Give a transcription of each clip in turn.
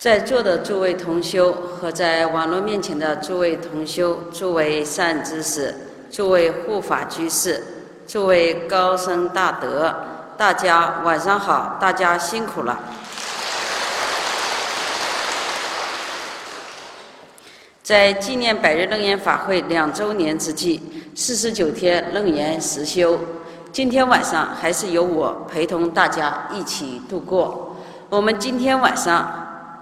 在座的诸位同修和在网络面前的诸位同修、诸位善知识、诸位护法居士、诸位高僧大德，大家晚上好，大家辛苦了。在纪念百日楞严法会2周年之际，49天楞严实修，今天晚上还是由我陪同大家一起度过。我们今天晚上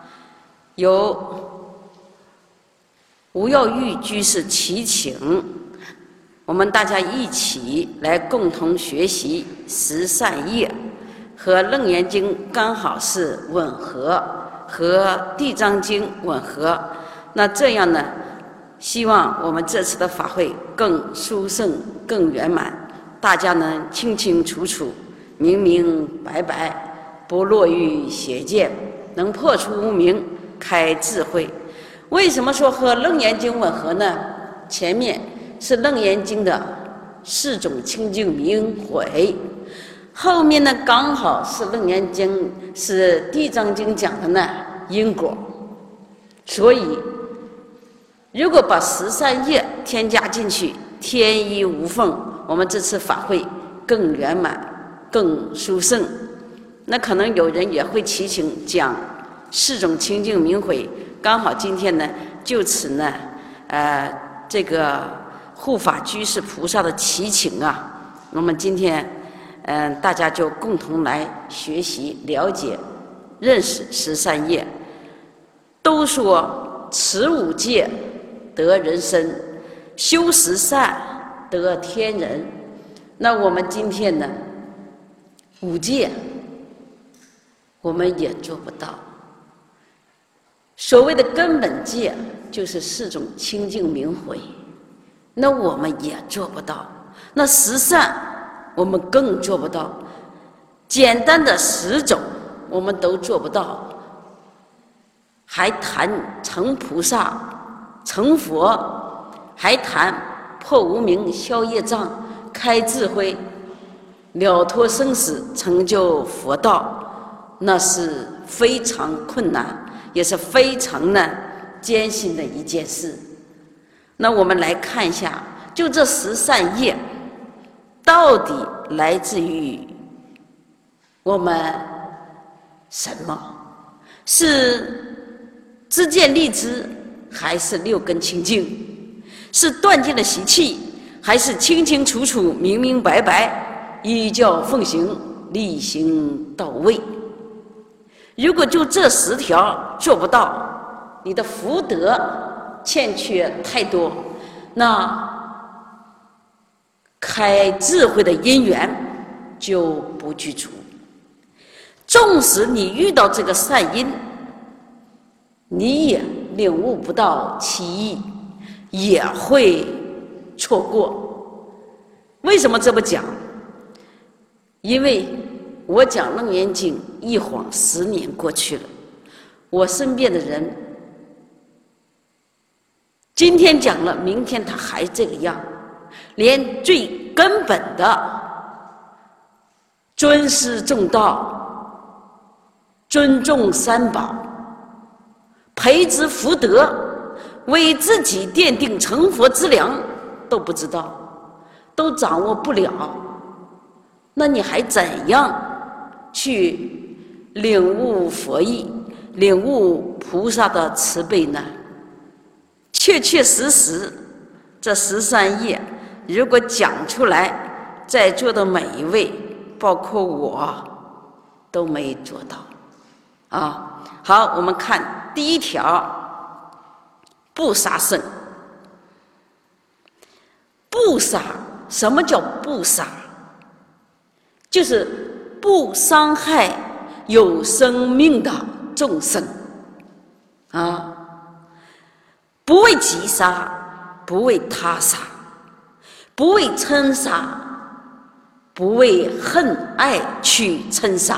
由吴耀玉居士祈请，我们大家一起来共同学习十善业，和《楞严经》刚好是吻合，和《地藏经》吻合。那这样呢，希望我们这次的法会更殊胜、更圆满，大家能清清楚楚、明明白白，不落于邪见，能破除无明，开智慧。为什么说和《楞严经》吻合呢？前面是《楞严经》的4种清净明慧，后面呢刚好是《楞严经》是《地藏经》讲的呢因果。所以如果把十善业添加进去，天衣无缝，我们这次法会更圆满、更殊胜。那可能有人也会祈请讲4种清净明慧，刚好今天呢，就此呢，这个护法居士菩萨的祈请啊，我们今天，大家就共同来学习、了解、认识十善业。都说持5戒得人身，修10善得天人。那我们今天呢，5戒我们也做不到。所谓的根本戒就是4种清净明慧，那我们也做不到。那10善我们更做不到，简单的10种我们都做不到，还谈成菩萨、成佛，还谈破无明、消业障、开智慧、了脱生死、成就佛道，那是非常困难，也是非常呢艰辛的一件事。那我们来看一下，就这十善业到底来自于我们什么？是知见立知，还是6根清净？是断尽了习气，还是清清楚楚、明明白白，依教奉行，力行到位？如果就这10条做不到，你的福德欠缺太多，那开智慧的因缘就不具足。纵使你遇到这个善因，你也领悟不到其意，也会错过。为什么这么讲？因为我讲《楞严经》一晃10年过去了，我身边的人今天讲了，明天他还这个样，连最根本的尊师重道、尊重三宝、培植福德、为自己奠定成佛之良都不知道，都掌握不了，那你还怎样去领悟佛意、领悟菩萨的慈悲呢？确确实实，这十善业如果讲出来，在座的每一位，包括我，都没做到啊。好，我们看第一条，不杀生。不杀，什么叫不杀？就是不伤害有生命的众生啊，不为己杀，不为他杀，不为嗔杀，不为恨爱去嗔杀。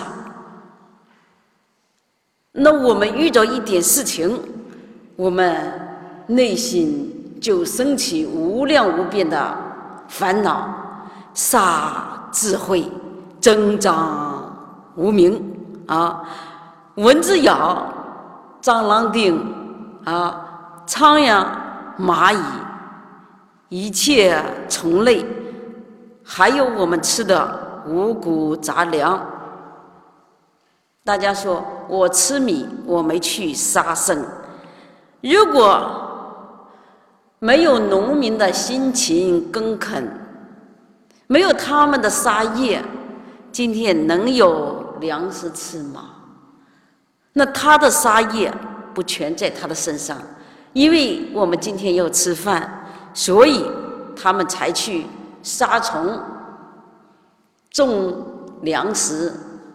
那我们遇到一点事情，我们内心就升起无量无边的烦恼，杀智慧，增长无明啊！蚊子咬， 蟑螂叮苍蝇、蚂蚁，一切虫类，还有我们吃的五谷杂粮。大家说我吃米，我没去杀生。如果没有农民的辛勤耕垦，没有他们的杀业，今天能有粮食吃吗？那他的杀业不全在他的身上，因为我们今天要吃饭，所以他们才去杀虫、种粮食，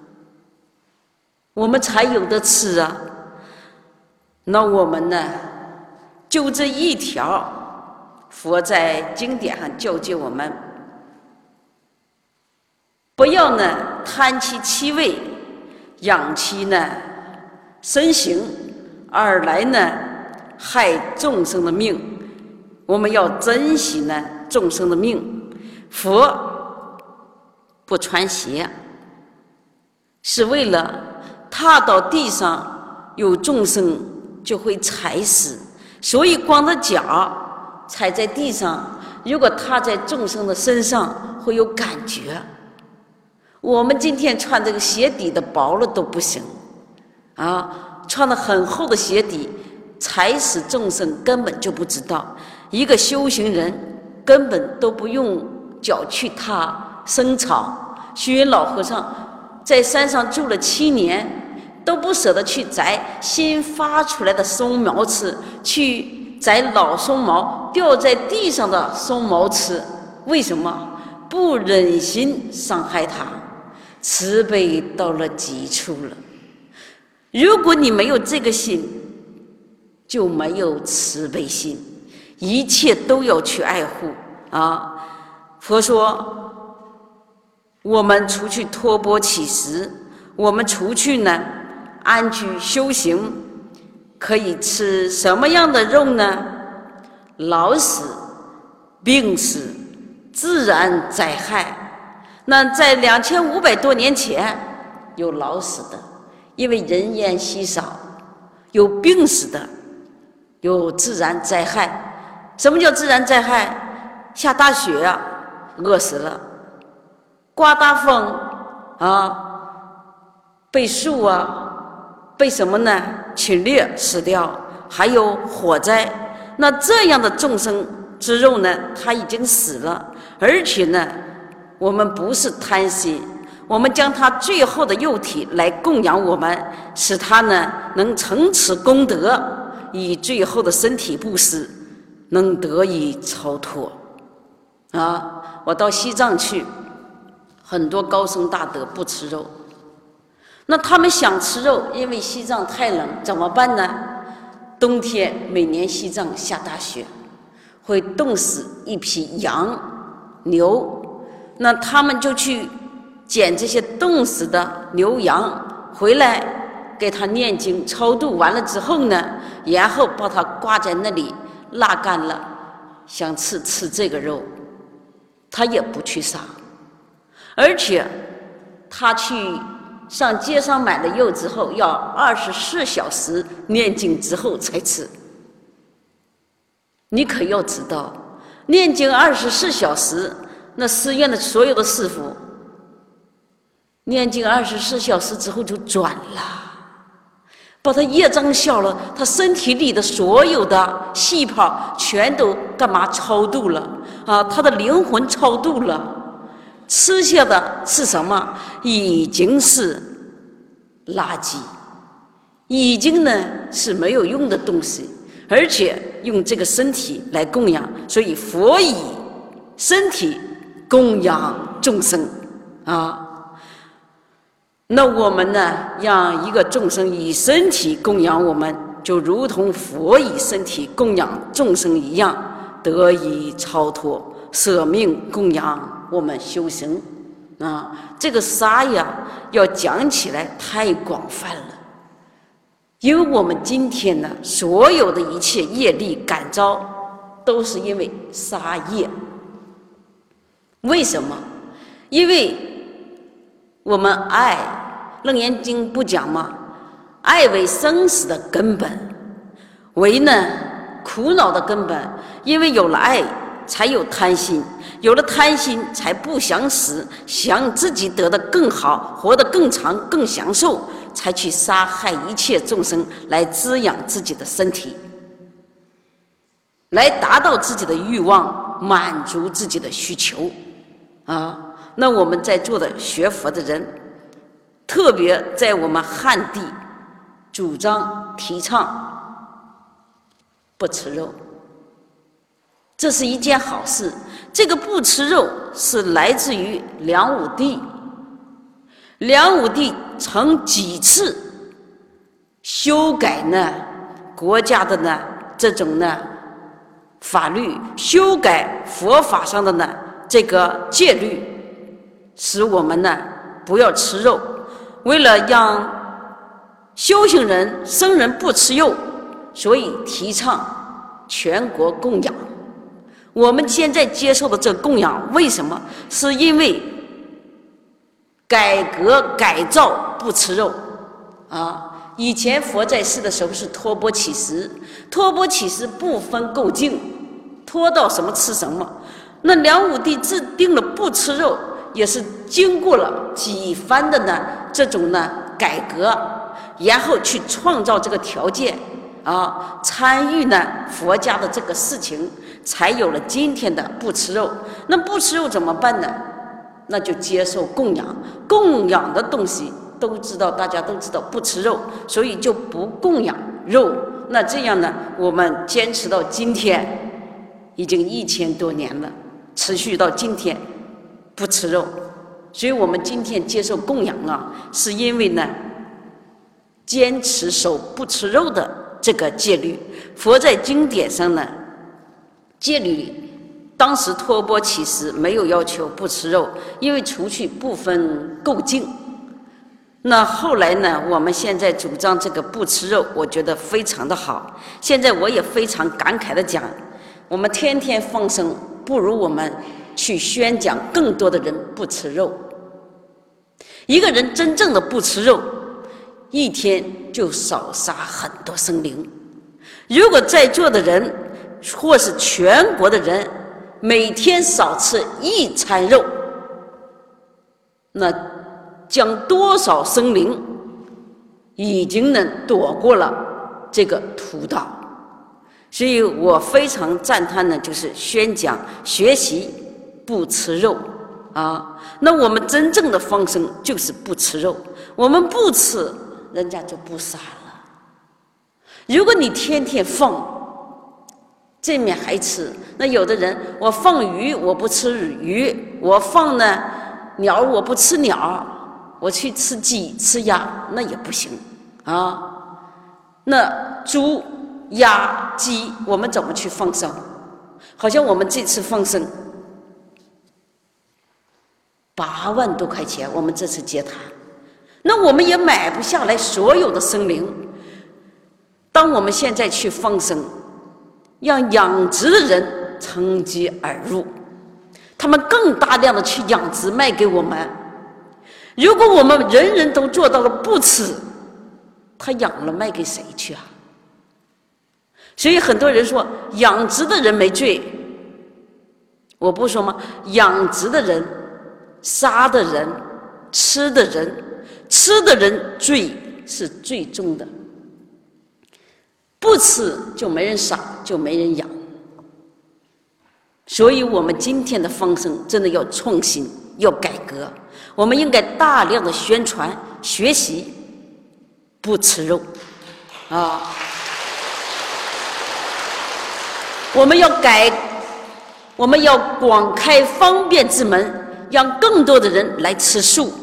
我们才有的吃啊。那我们呢，就这一条，佛在经典上教诫我们，不要呢贪其气味，养其呢身形，二来呢害众生的命。我们要珍惜呢众生的命。佛不穿鞋，是为了踏到地上有众生就会踩死，所以光着脚踩在地上，如果踏在众生的身上会有感觉。我们今天穿这个鞋底的薄了都不行穿了很厚的鞋底，踩死众生根本就不知道。一个修行人根本都不用脚去踏生草。虚云老和尚在山上住了7年，都不舍得去摘新发出来的松毛吃，去摘老松毛掉在地上的松毛吃。为什么？不忍心伤害它，慈悲到了极处了。如果你没有这个心，就没有慈悲心，一切都要去爱护佛说，我们除去托钵乞食，我们除去呢安居修行，可以吃什么样的肉呢？老死、病死、自然灾害。那在2500多年前有老死的，因为人烟稀少；有病死的，有自然灾害。什么叫自然灾害？下大雪饿死了；刮大风被树被什么呢侵略死掉，还有火灾。那这样的众生之肉呢，他已经死了，而且呢我们不是贪心，我们将他最后的肉体来供养我们，使他呢能成此功德，以最后的身体布施能得以超脱我到西藏去，很多高僧大德不吃肉，那他们想吃肉，因为西藏太冷，怎么办呢？冬天每年西藏下大雪，会冻死一批羊、牛，那他们就去捡这些冻死的牛羊回来，给他念经超度完了之后呢，然后把它挂在那里拉干了，想吃这个肉，他也不去杀，而且他去上街上买了肉之后，要24小时念经之后才吃。你可要知道，念经24小时，那寺院的所有的师父念经24小时之后就转了，把他业障消了，他身体里的所有的细胞全都干嘛超度了他的灵魂超度了。吃下的是什么？已经是垃圾，已经呢是没有用的东西，而且用这个身体来供养，所以佛以身体供养众生那我们呢，让一个众生以身体供养我们，就如同佛以身体供养众生一样，得以超脱，舍命供养我们修行这个杀要讲起来太广泛了，因为我们今天呢，所有的一切业力感召，都是因为杀业。为什么？因为我们爱，楞严经不讲吗？ 爱为生死的根本，为呢苦恼的根本。因为有了爱，才有贪心，有了贪心，才不想死，想自己得得更好，活得更长，更享受，才去杀害一切众生，来滋养自己的身体，来达到自己的欲望，满足自己的需求啊。那我们在座的学佛的人，特别在我们汉地主张提倡不吃肉，这是一件好事。这个不吃肉是来自于梁武帝。梁武帝曾几次修改呢国家的呢这种呢法律，修改佛法上的呢这个戒律，使我们呢不要吃肉。为了让修行人僧人不吃肉，所以提倡全国供养。我们现在接受的这供养，为什么？是因为改革改造不吃肉啊。以前佛在世的时候是托钵乞食，托钵乞食不分垢净，托到什么吃什么。那梁武帝制定了不吃肉，也是经过了几番的呢这种呢改革，然后去创造这个条件啊，参与呢佛家的这个事情，才有了今天的不吃肉。那不吃肉怎么办呢？那就接受供养，供养的东西都知道，大家都知道不吃肉，所以就不供养肉。那这样呢，我们坚持到今天，已经1000多年了，持续到今天不吃肉。所以我们今天接受供养啊，是因为呢坚持守不吃肉的这个戒律。佛在经典上呢戒律当时托钵乞食，没有要求不吃肉，因为除去不分垢净。那后来呢，我们现在主张这个不吃肉，我觉得非常的好。现在我也非常感慨的讲，我们天天放生，不如我们去宣讲更多的人不吃肉。一个人真正的不吃肉，一天就少杀很多生灵。如果在座的人或是全国的人每天少吃1餐肉，那将多少生灵已经能躲过了这个屠刀。所以我非常赞叹的就是宣讲学习不吃肉啊。那我们真正的放生就是不吃肉，我们不吃，人家就不杀了。如果你天天放，这面还吃，那有的人我放鱼我不吃鱼，我放呢鸟我不吃鸟，我去吃鸡吃鸭，那也不行啊。那猪鸭鸡我们怎么去放生？好像我们这次放生8万多块钱，我们这次接谈，那我们也买不下来所有的生灵。当我们现在去放生，让养殖的人趁机而入，他们更大量的去养殖卖给我们。如果我们人人都做到了不吃，他养了卖给谁去啊？所以很多人说养殖的人没罪，我不说吗？养殖的人、杀的人、吃的人罪是最重的。不吃就没人杀，就没人养。所以我们今天的放生真的要创新，要改革。我们应该大量的宣传学习不吃肉啊。我们要广开方便之门，让更多的人来吃素。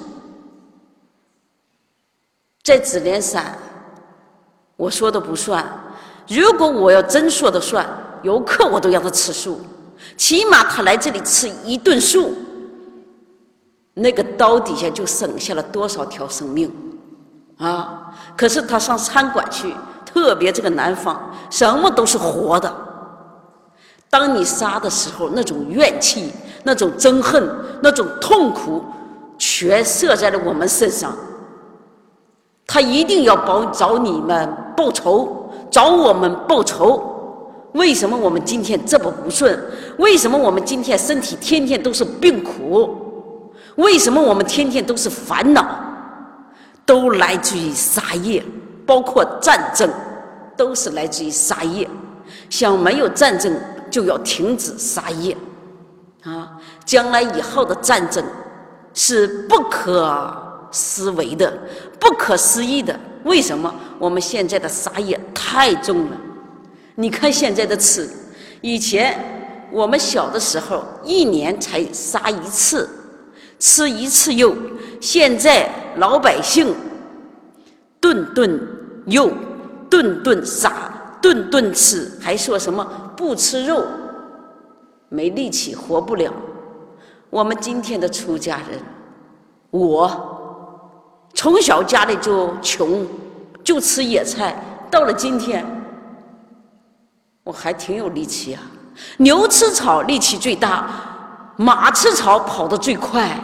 在紫莲山我说的不算，如果我要真说的算，游客我都让他吃素，起码他来这里吃1顿素，那个刀底下就省下了多少条生命啊！可是他上餐馆去，特别这个南方，什么都是活的。当你杀的时候，那种怨气、那种憎恨、那种痛苦，全射在了我们身上。 他一定要找你们报仇，找我们报仇。为什么我们今天这么不顺？为什么我们今天身体天天都是病苦？为什么我们天天都是烦恼？都来自于杀业，包括战争都是来自于杀业。想没有战争就要停止杀业啊！将来以后的战争是不可思维的，不可思议的。为什么？我们现在的杀业太重了。你看现在的吃，以前我们小的时候一年才杀一次，吃一次肉。现在老百姓顿顿肉，顿顿杀，顿顿吃，还说什么不吃肉没力气，活不了。我们今天的出家人，我从小家里就穷，就吃野菜，到了今天我还挺有力气啊。牛吃草力气最大，马吃草跑得最快，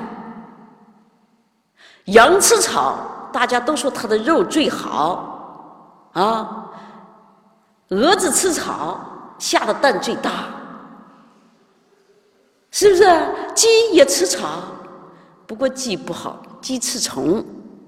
羊吃草大家都说它的肉最好啊，蛾子吃草下的蛋最大，是不是？鸡也吃草，不过鸡不好，鸡吃虫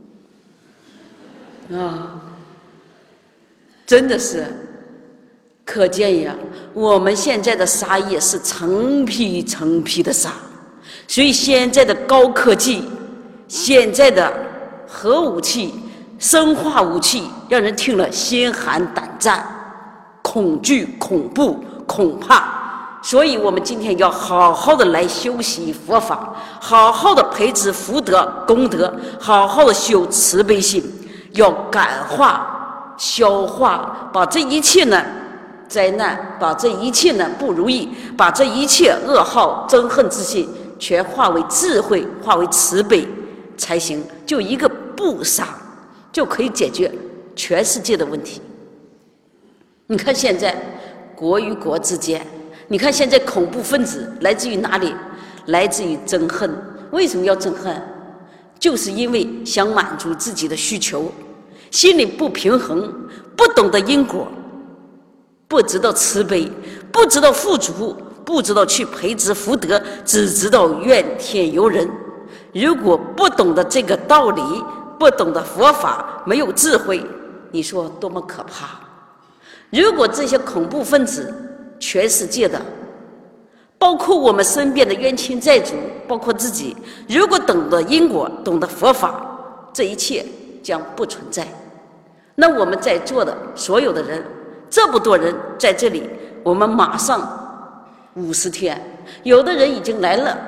啊，真的是。可见呀，我们现在的杀业是成批成批的杀，所以现在的高科技，现在的核武器、生化武器，让人听了心寒胆战、恐惧、恐怖、恐怕。所以我们今天要好好的来修习佛法，好好的培植福德功德，好好的修慈悲心，要感化、消化，把这一切呢灾难，把这一切呢不如意，把这一切恶好憎恨之心全化为智慧，化为慈悲才行。就一个不杀就可以解决全世界的问题。你看现在国与国之间，你看现在恐怖分子来自于哪里？来自于憎恨。为什么要憎恨？就是因为想满足自己的需求，心里不平衡，不懂得因果，不知道慈悲，不知道富足，不知道去培植福德，只知道怨天尤人。如果不懂得这个道理，不懂得佛法，没有智慧，你说多么可怕。如果这些恐怖分子，全世界的，包括我们身边的冤亲债主，包括自己，如果懂得因果，懂得佛法，这一切将不存在。那我们在座的所有的人，这么多人在这里，我们马上50天，有的人已经来了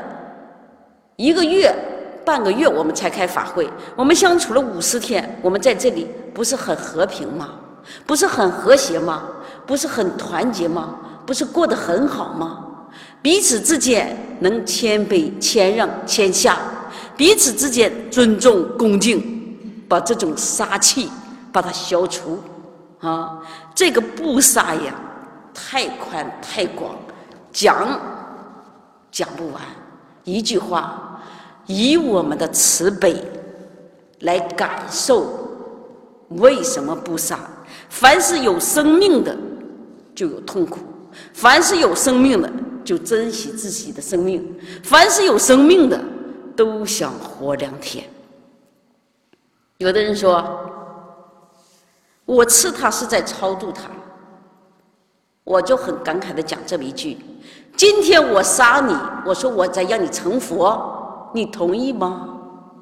1个月、半个月，我们才开法会。我们相处了50天，我们在这里不是很和平吗？不是很和谐吗？不是很团结吗？不是过得很好吗？彼此之间能谦卑、谦让、谦下，彼此之间尊重、恭敬，把这种杀气把它消除啊！这个不杀呀，太宽太广，讲不完。一句话，以我们的慈悲来感受为什么不杀。凡是有生命的就有痛苦，凡是有生命的就珍惜自己的生命，凡是有生命的都想活2天。有的人说我吃它是在超度它，我就很感慨地讲这么一句：今天我杀你，我说我在让你成佛，你同意吗？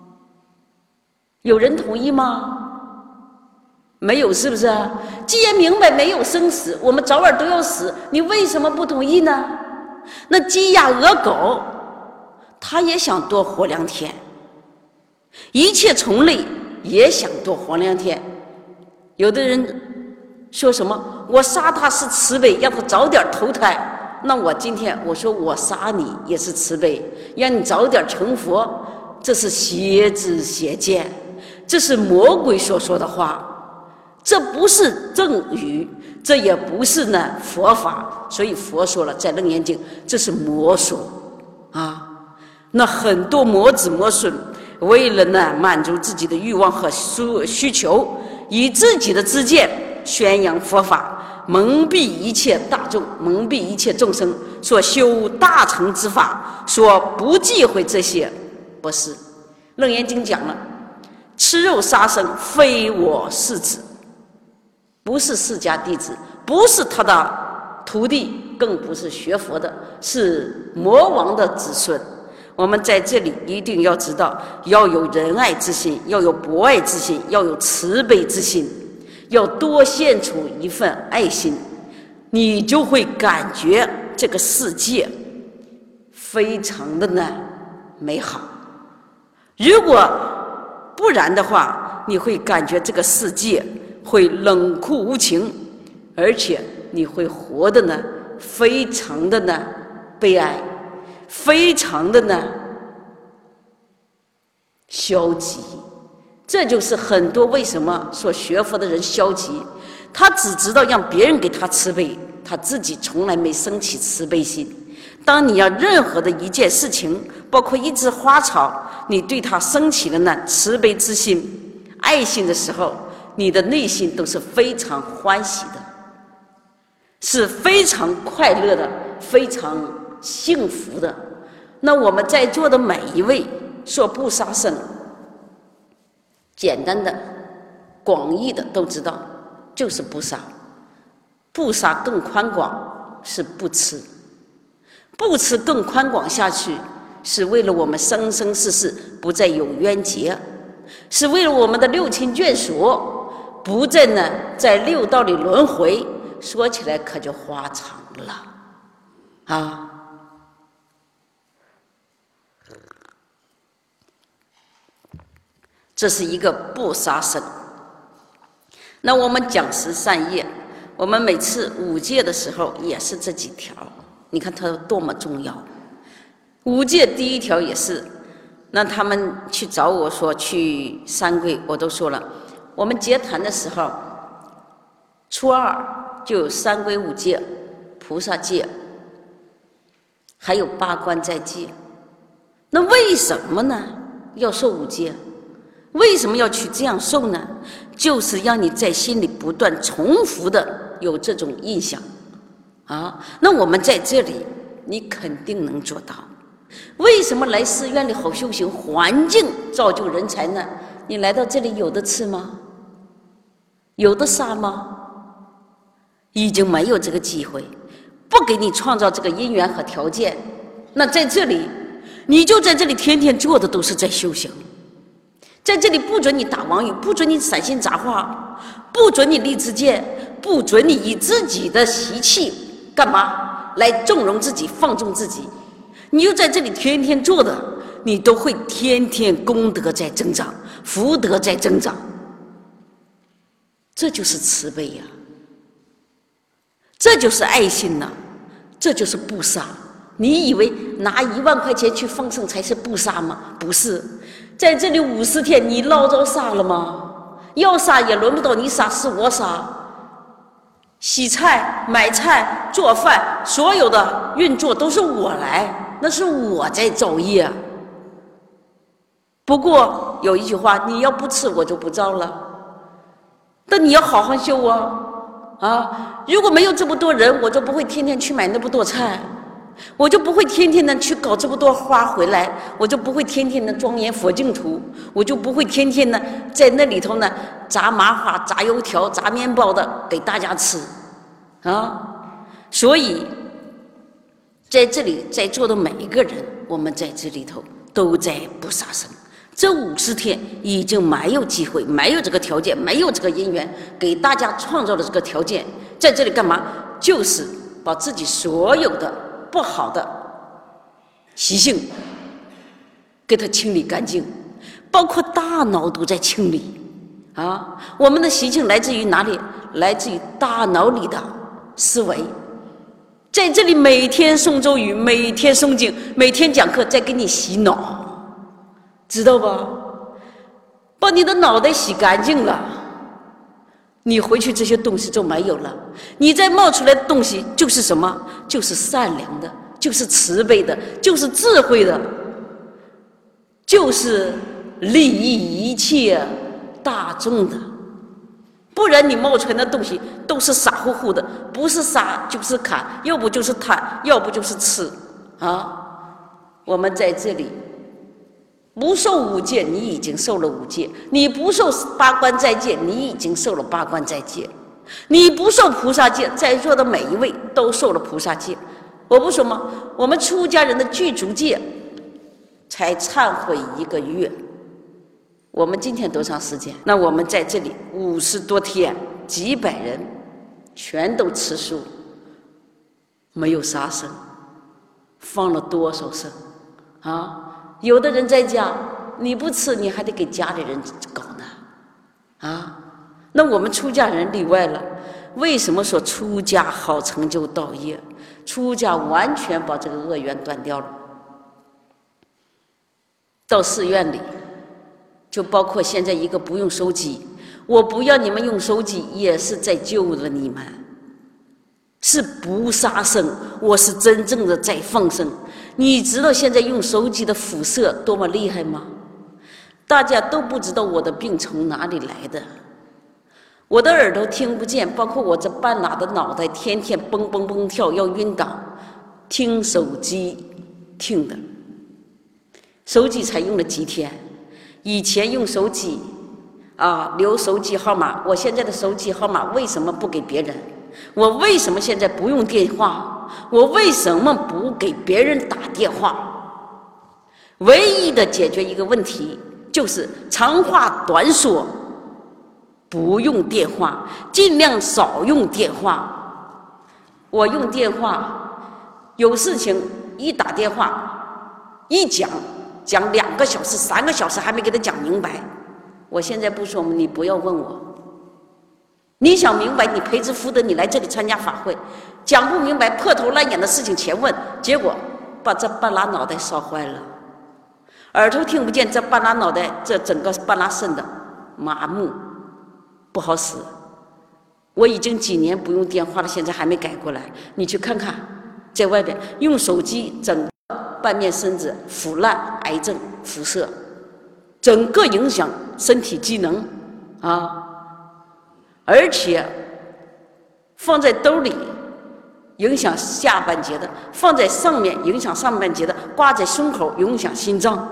有人同意吗？没有，是不是？既然明白没有生死，我们早晚都要死，你为什么不同意呢？那鸡鸭鹅狗它也想多活2天，一切虫类也想多活2天。有的人说什么我杀他是慈悲，让他早点投胎。那我今天我说我杀你也是慈悲，让你早点成佛，这是邪知邪见，这是魔鬼所说的话，这不是正语，这也不是呢佛法。所以佛说了，在楞严经，这是魔说啊。那很多魔子魔孙为了呢满足自己的欲望和需求，以自己的知见宣扬佛法，蒙蔽一切大众，蒙蔽一切众生，所修大乘之法，说不忌讳这些，不是。楞严经讲了，吃肉杀生非我世子，不是释迦弟子，不是他的徒弟，更不是学佛的，是魔王的子孙。我们在这里一定要知道，要有仁爱之心，要有博爱之心，要有慈悲之心，要多献出一份爱心，你就会感觉这个世界非常的呢美好。如果不然的话，你会感觉这个世界会冷酷无情，而且你会活得呢非常的呢悲哀，非常的呢消极。这就是很多为什么说学佛的人消极，他只知道让别人给他慈悲，他自己从来没升起慈悲心。当你要任何的一件事情，包括一枝花草，你对它升起了呢慈悲之心、爱心的时候，你的内心都是非常欢喜的，是非常快乐的，非常幸福的。那我们在座的每一位说不杀生，简单的、广义的都知道，就是不杀。不杀更宽广是不吃，不吃更宽广下去，是为了我们生生世世不再有冤结，是为了我们的六亲眷属不再呢在六道里轮回。说起来可就花长了啊！这是一个不杀生。那我们讲十善业，我们每次五戒的时候也是这几条，你看它多么重要。五戒第一条也是，那他们去找我说去三皈，我都说了，我们结坛的时候，初二就有三皈五戒、菩萨戒，还有八关斋戒。那为什么呢要受五戒？为什么要去这样受呢？就是让你在心里不断重复的有这种印象啊。那我们在这里你肯定能做到。为什么来寺院里好修行，环境造就人才呢？你来到这里有的吃吗？有的杀吗？已经没有这个机会，不给你创造这个因缘和条件。那在这里你就在这里天天做的都是在修行，在这里不准你打妄语，不准你散心杂话，不准你立志见，不准你以自己的习气干嘛来纵容自己、放纵自己。你就在这里天天做的，你都会天天功德在增长，福德在增长。这就是慈悲呀，这就是爱心呐，这就是不杀。你以为拿1万块钱去放生才是不杀吗？不是，在这里50天，你捞着杀了吗？要杀也轮不到你杀，是我杀。洗菜、买菜、做饭，所有的运作都是我来，那是我在造业。不过有一句话，你要不吃我就不造了，但你要好好修啊！如果没有这么多人，我就不会天天去买那么多菜，我就不会天天的去搞这么多花回来，我就不会天天的庄严佛净土，我就不会天天的在那里头呢炸麻花、炸油条、炸面包的给大家吃啊！所以在这里在座的每一个人，我们在这里头都在不杀生。这50天已经没有机会，没有这个条件，没有这个因缘，给大家创造了这个条件，在这里干嘛？就是把自己所有的不好的习性给它清理干净，包括大脑都在清理啊。我们的习性来自于哪里？来自于大脑里的思维。在这里每天诵咒语，每天诵经，每天讲课，在给你洗脑，知道吧？把你的脑袋洗干净了，你回去这些东西就没有了。你再冒出来的东西就是什么？就是善良的，就是慈悲的，就是智慧的，就是利益一切大众的。不然你冒出来的东西都是傻乎乎的，不是杀就是砍，要不就是贪，要不就是吃啊！我们在这里不受五戒，你已经受了五戒；你不受八关斋戒，你已经受了八关斋戒；你不受菩萨戒，在座的每一位都受了菩萨戒。我不说吗？我们出家人的具足戒才忏悔1个月。我们今天多长时间？那我们在这里50多天，几百人全都吃素，没有杀生，放了多少生啊？有的人在家，你不吃，你还得给家里人搞呢，啊？那我们出家人例外了。为什么说出家好成就道业？出家完全把这个恶缘断掉了。到寺院里，就包括现在一个不用手机，我不要你们用手机，也是在救了你们，是不杀生，我是真正的在放生。你知道现在用手机的辐射多么厉害吗？大家都不知道我的病从哪里来的。我的耳朵听不见，包括我这半拉的脑袋天天蹦蹦蹦跳，要晕倒，听手机听的。手机才用了几天，以前用手机留手机号码，我现在的手机号码为什么不给别人？我为什么现在不用电话？我为什么不给别人打电话？唯一的解决一个问题就是长话短说，不用电话，尽量少用电话。我用电话有事情一打电话一讲2个小时3个小时还没给他讲明白。我现在不说，你不要问我，你想明白你培植福德，你来这里参加法会，讲不明白破头烂眼的事情前问，结果把这半拉脑袋烧坏了，耳朵听不见，这半拉脑袋，这整个半拉肾的麻木不好使。我已经几年不用电话了，现在还没改过来。你去看看，在外边用手机，整个半面身子腐烂、癌症、辐射，整个影响身体机能而且放在兜里影响下半截的，放在上面影响上半截的，挂在胸口影响心脏。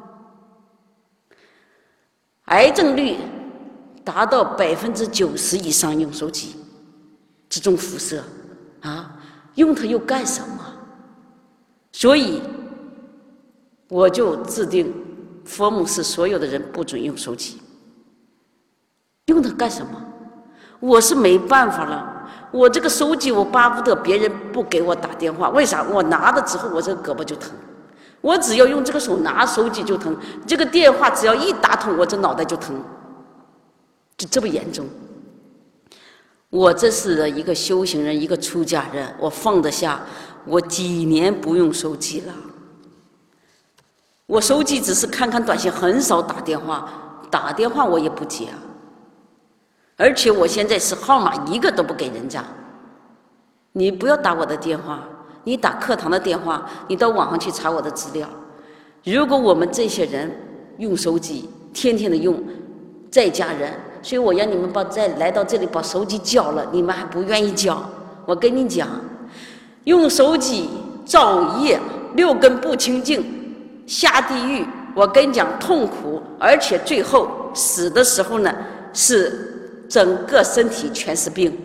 癌症率达到90%以上，用手机这种辐射用它又干什么？所以我就制定佛母寺所有的人不准用手机。用它干什么？我是没办法了，我这个手机我巴不得别人不给我打电话，为啥？我拿了之后我这个胳膊就疼，我只要用这个手拿手机就疼，这个电话只要一打通我这脑袋就疼，就这么严重。我这是一个修行人，一个出家人，我放得下，我几年不用手机了。我手机只是看看短信，很少打电话，打电话我也不接而且我现在是号码1个都不给人家。你不要打我的电话，你打课堂的电话，你到网上去查我的资料。如果我们这些人用手机，天天的用，在家人，所以我让你们再来到这里把手机交了，你们还不愿意交。我跟你讲，用手机造业，6根不清净，下地狱。我跟你讲，痛苦，而且最后死的时候呢，是整个身体全是病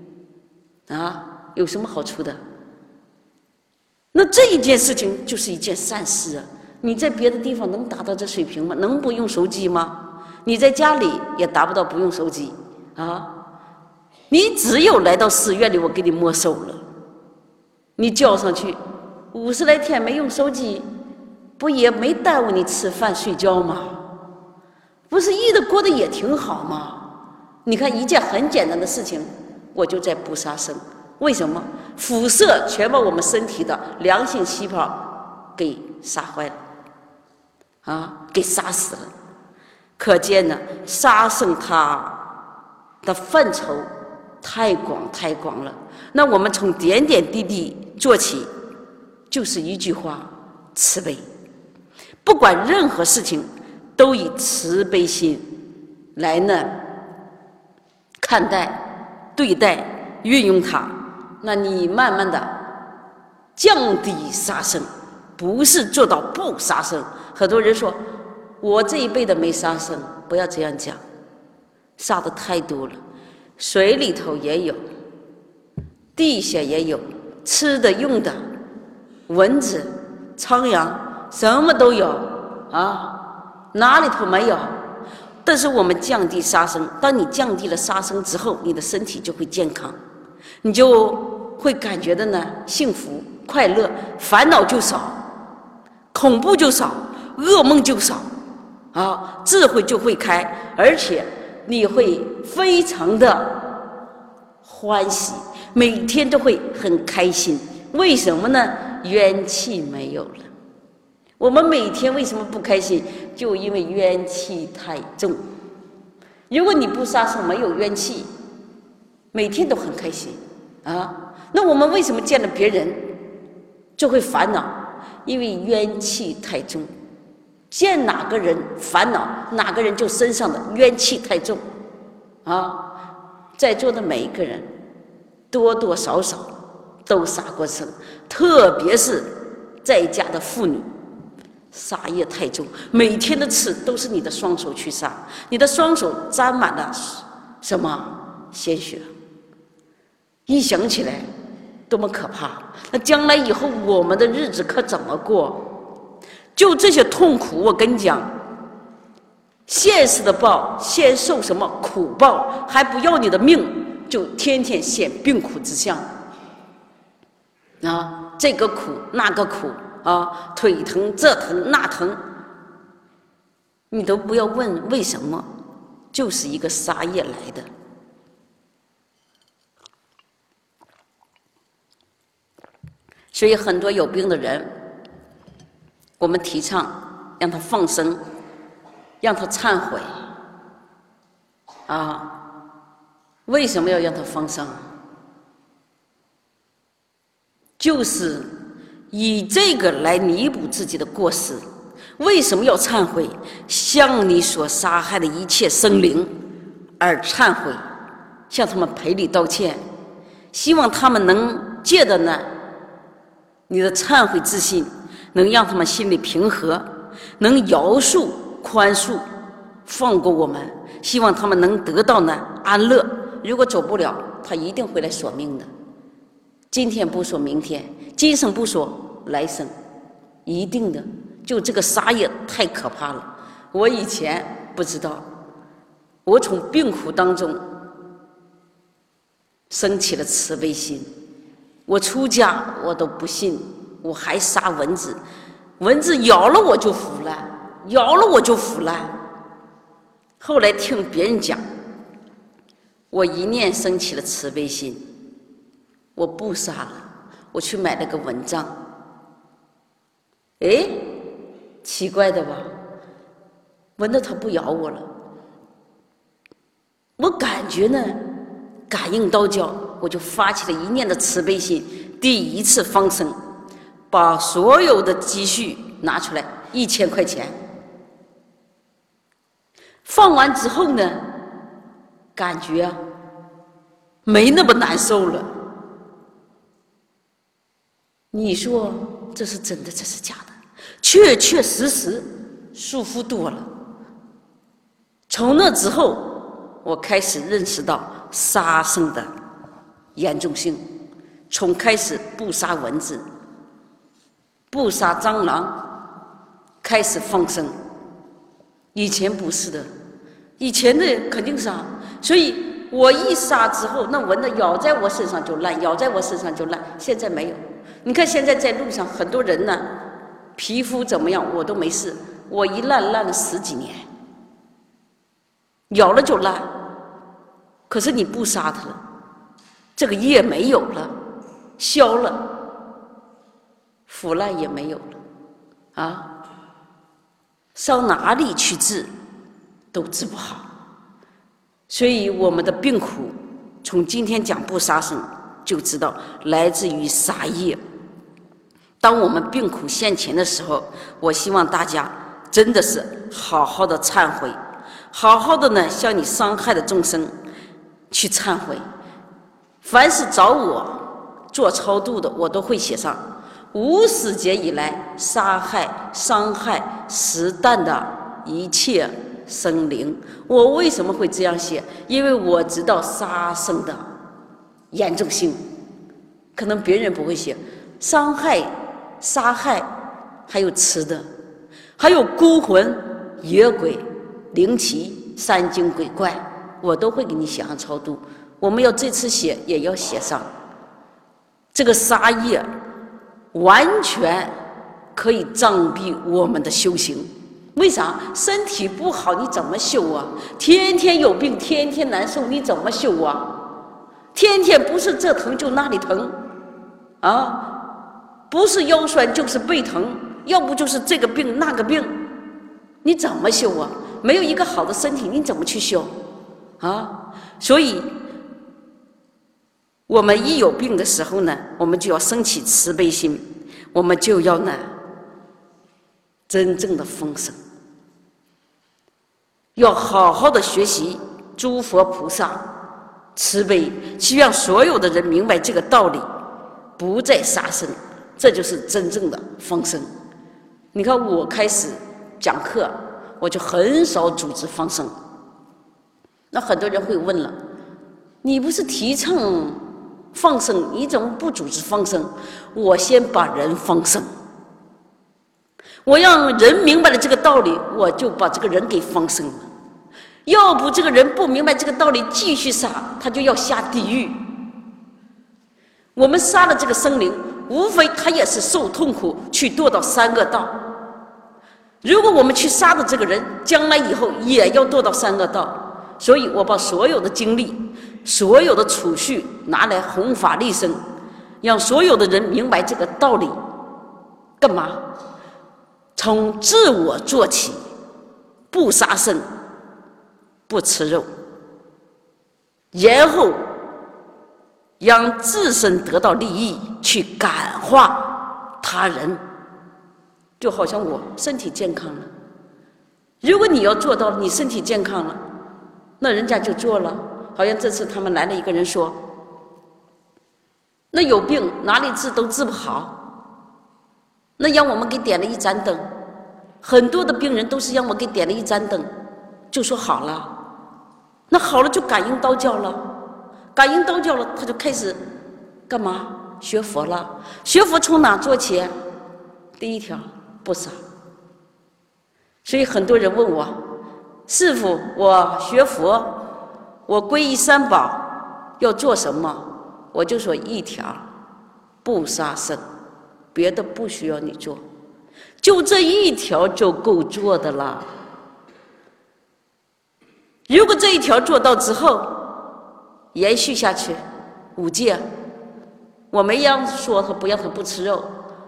有什么好处的？那这一件事情就是一件善事你在别的地方能达到这水平吗？能不用手机吗？你在家里也达不到不用手机你只有来到寺院里，我给你没收了，你交上去50来天没用手机，不也没耽误你吃饭睡觉吗？不是日子过得也挺好吗？你看一件很简单的事情，我就在不杀生。为什么？辐射全把我们身体的良性细胞给杀坏了给杀死了。可见呢，杀生它的范畴太广了。那我们从点点滴滴做起，就是一句话：慈悲。不管任何事情， 都以慈悲心来呢看待、对待、运用它，那你慢慢的降低杀生，不是做到不杀生。很多人说我这一辈子没杀生，不要这样讲，杀的太多了，水里头也有，地下也有，吃的用的，蚊子、苍蝇什么都有啊，哪里头没有？但是我们降低杀生，当你降低了杀生之后，你的身体就会健康，你就会感觉的呢幸福快乐，烦恼就少，恐怖就少，噩梦就少啊，智慧就会开，而且你会非常的欢喜，每天都会很开心。为什么呢？冤气没有了。我们每天为什么不开心？就因为冤气太重。如果你不杀生，没有冤气，每天都很开心啊。那我们为什么见了别人就会烦恼？因为冤气太重。见哪个人烦恼，哪个人就身上的冤气太重啊。在座的每一个人多多少少都杀过生，特别是在家的妇女，杀业太重，每天的刺都是你的双手去杀，你的双手沾满了什么鲜血，一想起来多么可怕。那将来以后我们的日子可怎么过？就这些痛苦，我跟你讲，现世的报先受什么苦报，还不要你的命，就天天现病苦之相啊，这个苦那个苦啊，腿疼这疼那疼，你都不要问为什么，就是一个杀业来的。所以很多有病的人，我们提倡让他放生，让他忏悔啊。为什么要让他放生？就是以这个来弥补自己的过失。为什么要忏悔？向你所杀害的一切生灵而忏悔，向他们赔礼道歉，希望他们能借着呢你的忏悔之心，能让他们心里平和，能饶恕宽恕放过我们，希望他们能得到呢安乐。如果走不了，他一定会来索命的，今天不说明天，今生不说来生，一定的。就这个杀业太可怕了，我以前不知道，我从病苦当中升起了慈悲心。我出家我都不信，我还杀蚊子，蚊子咬了我就腐烂，咬了我就腐烂。后来听别人讲，我一念升起了慈悲心，我不杀了，我去买了个蚊帐。哎，奇怪的吧，蚊子它不咬我了，我感觉呢感应道教，我就发起了一念的慈悲心，第一次放生，把所有的积蓄拿出来1000块钱，放完之后呢，感觉没那么难受了。你说这是真的，这是假的？确确实实舒服多了。从那之后，我开始认识到杀生的严重性，从开始不杀蚊子，不杀蟑螂，开始放生。以前不是的，以前的肯定杀，所以我一杀之后，那蚊子咬在我身上就烂，咬在我身上就烂。现在没有，你看现在在路上很多人呢，皮肤怎么样我都没事，我一烂了10几年，咬了就烂。可是你不杀它了，这个业没有了，消了，腐烂也没有了啊，上哪里去治都治不好。所以我们的病苦，从今天讲不杀生就知道来自于杀业。当我们病苦现前的时候，我希望大家真的是好好的忏悔，好好的呢向你伤害的众生去忏悔。凡是找我做超度的，我都会写上无始劫以来杀害、伤害、实弹的一切生灵。我为什么会这样写？因为我知道杀生的严重性。可能别人不会写伤害、杀害，还有吃的，还有孤魂野鬼灵奇山精鬼怪，我都会给你写上超度。我们要这次写也要写上这个杀业，完全可以障蔽我们的修行。为啥？身体不好你怎么修啊？天天有病，天天难受，你怎么修啊？天天不是这疼就那里疼啊，不是腰酸就是背疼，要不就是这个病那个病，你怎么修啊？没有一个好的身体你怎么去修啊？所以我们一有病的时候呢，我们就要升起慈悲心，我们就要呢真正的丰盛，要好好的学习诸佛菩萨慈悲，希望所有的人明白这个道理，不再杀生，这就是真正的丰盛。你看我开始讲课，我就很少组织放生。那很多人会问了，你不是提倡放生，你怎么不组织放生？我先把人放生，我让人明白了这个道理，我就把这个人给放生了。要不这个人不明白这个道理，继续杀，他就要下地狱。我们杀了这个生灵，无非他也是受痛苦，去堕到三恶道。如果我们去杀的这个人，将来以后也要堕到三恶道。所以我把所有的精力、所有的储蓄拿来弘法利生，让所有的人明白这个道理。干嘛？从自我做起，不杀生，不吃肉，然后让自身得到利益，去感化他人。就好像我身体健康了，如果你要做到你身体健康了，那人家就做了。好像这次他们来了一个人说，那有病哪里治都治不好，那让我们给点了一盏灯，很多的病人都是让我给点了一盏灯就说好了。那好了就感应道教了，感应道教了，他就开始干嘛？学佛了。学佛从哪做起？第一条，不杀。所以很多人问我，师父，我学佛，我皈依三宝要做什么？我就说一条，不杀生，别的不需要你做，就这一条就够做的了。如果这一条做到之后，延续下去5戒，我没让说他不让他不吃肉，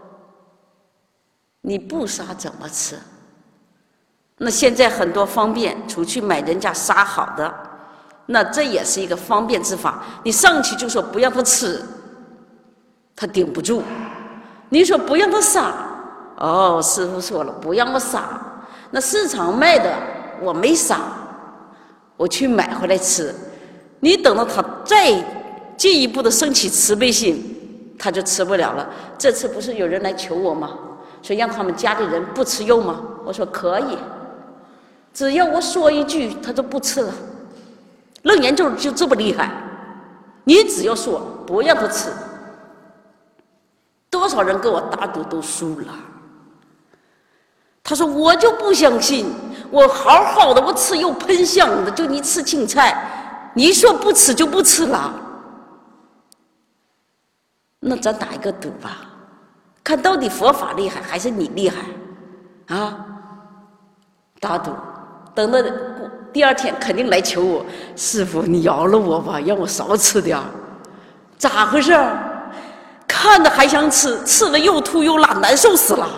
你不杀怎么吃？那现在很多方便，出去买人家杀好的，那这也是一个方便之法。你上去就说不让他吃，他顶不住。你说不让他杀，哦，师父说了不让我杀，那市场卖的我没杀，我去买回来吃。你等到他再进一步的升起慈悲心，他就吃不了了。这次不是有人来求我吗？说让他们家里人不吃肉吗？我说可以，只要我说一句，他就不吃了。楞严咒就这么厉害，你只要说不让他吃，多少人跟我打赌都输了。他说我就不相信，我好好的，我吃又喷香的，就你吃青菜，你说不吃就不吃了。那咱打一个赌吧，看到底佛法厉害还是你厉害啊？打赌，等到第二天肯定来求我，师父你饶了我吧，让我少吃点。咋回事？看着还想吃，吃了又吐又拉，难受死了。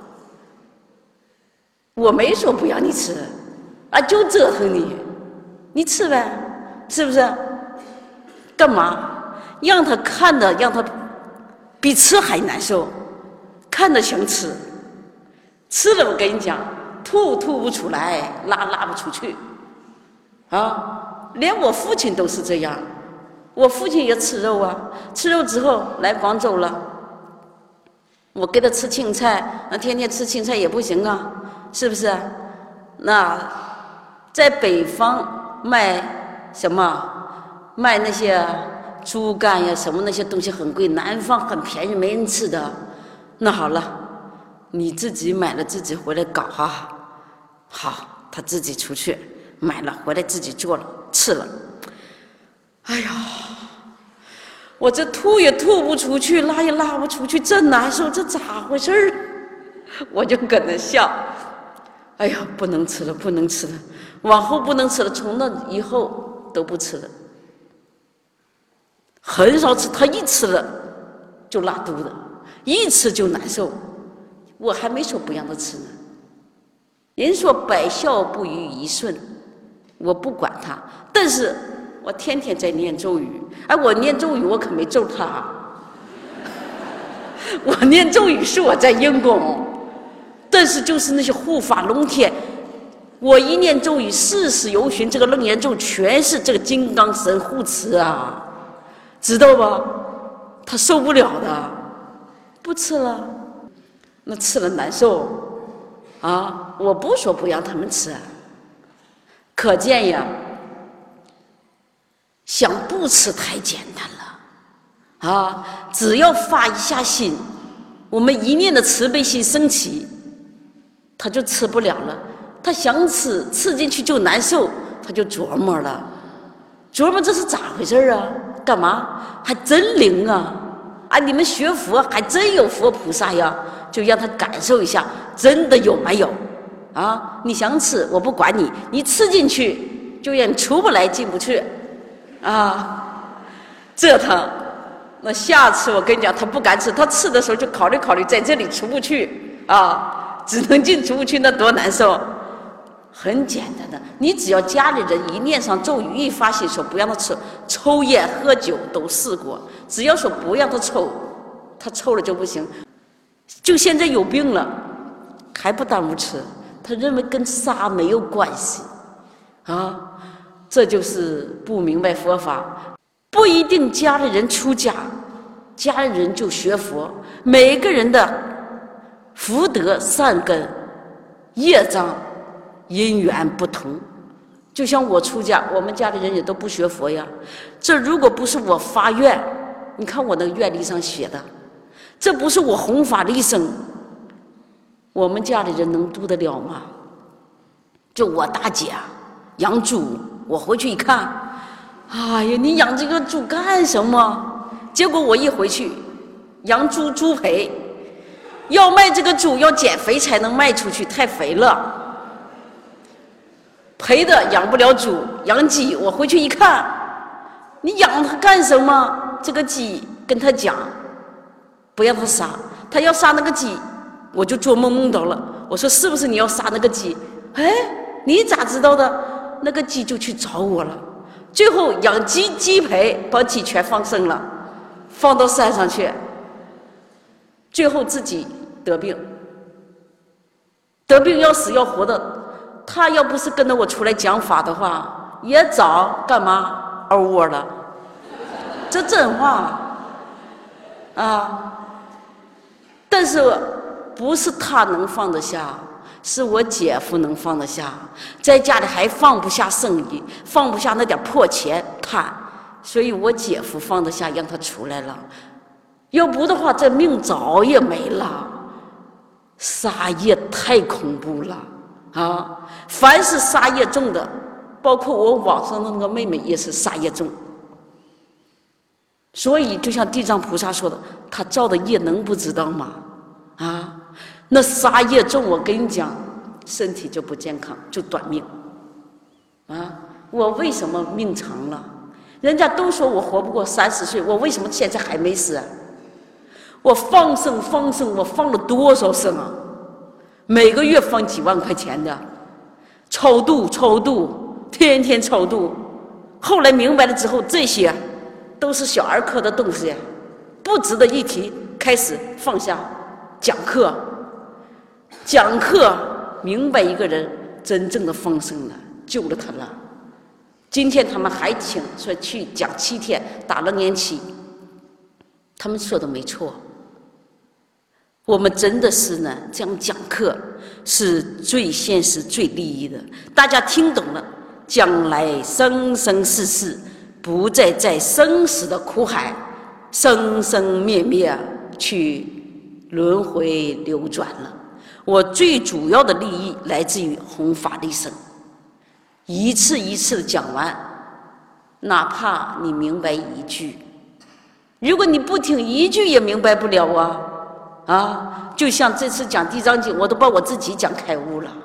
我没说不让你吃啊，就折腾你，你吃呗，是不是？干嘛让他看着，让他比吃还难受，看着想吃，吃了我跟你讲， 吐不出来，拉不出去，啊，连我父亲都是这样。我父亲也吃肉啊，吃肉之后来广州了，我给他吃青菜，那天天吃青菜也不行啊，是不是？那在北方卖什么？卖那些猪肝呀什么那些东西很贵，南方很便宜，没人吃的。那好了，你自己买了自己回来搞哈。好，他自己出去买了回来自己做了吃了。哎呀，我这吐也吐不出去，拉也拉不出去，真难受，这咋回事儿？我就搁那笑。哎呀，不能吃了，不能吃了，往后不能吃了，从那以后都不吃了，很少吃。他一吃了就拉肚子，一吃就难受。我还没说不让他吃呢。人说百孝不逾一顺，我不管他，但是我天天在念咒语。哎，我念咒语我可没咒他，我念咒语是我在应供。但是就是那些护法龙天，我一念咒语，世事由旬，这个楞严咒全是这个金刚神护持啊，知道吧？他受不了的，不吃了，那吃了难受啊！我不说不让他们吃，可见呀，想不吃太简单了啊！只要发一下心，我们一念的慈悲心升起，他就吃不了了。他想吃，吃进去就难受，他就琢磨了，琢磨这是咋回事啊？干嘛？还真灵啊！啊，你们学佛还真有佛菩萨呀，就让他感受一下，真的有没有？啊，你想吃，我不管你，你吃进去就让你出不来，进不去，啊，这他。那下次我跟你讲，他不敢吃，他吃的时候就考虑考虑，在这里出不去啊，只能进出不去，那多难受。很简单的，你只要家里人一念上咒语，一发心说不让他吃抽烟喝酒都试过，只要说不让他抽，他抽了就不行。就现在有病了还不耽误吃，他认为跟杀没有关系啊，这就是不明白佛法。不一定家里人出家，家里人就学佛。每个人的福德善根、业障、因缘不同。就像我出家，我们家里人也都不学佛呀。这如果不是我发愿，你看我那个愿力上写的，这不是我弘法利生，我们家里人能度得了吗？就我大姐养猪，我回去一看，哎呀，你养这个猪干什么？结果我一回去，养猪猪赔，要卖这个猪要减肥才能卖出去，太肥了，赔的养不了猪。养鸡，我回去一看，你养它干什么？这个鸡跟他讲，不让他杀，他要杀那个鸡，我就做梦梦到了。我说是不是你要杀那个鸡？哎，你咋知道的？那个鸡就去找我了。最后养鸡赔，把鸡全放生了，放到山上去，最后自己得病要死要活的。他要不是跟着我出来讲法的话，也早干嘛熬窝了。这真话啊！但是不是他能放得下，是我姐夫能放得下，在家里还放不下生意，放不下那点破钱贪，所以我姐夫放得下，让他出来了。要不的话，这命早也没了。杀业太恐怖了啊！凡是杀业重的，包括我网上的那个妹妹也是杀业重。所以就像地藏菩萨说的，他造的业能不知道吗？啊，那杀业重，我跟你讲，身体就不健康，就短命啊！我为什么命长了？人家都说我活不过30岁，我为什么现在还没死啊？我放生，我放了多少生啊？每个月放几万块钱的，超度，天天超度。后来明白了之后，这些都是小儿科的东西，不值得一提。开始放下，讲课， 明白一个人真正的放生了，救了他了。今天他们还请说去讲7天打楞严期，他们说的没错。我们真的是呢，这样讲课是最现实、最利益的。大家听懂了，将来生生世世不再在生死的苦海生生灭灭去轮回流转了。我最主要的利益来自于弘法利生，一次一次的讲完，哪怕你明白一句，如果你不听一句也明白不了啊！就像这次讲《地藏经》，我都把我自己讲开悟了。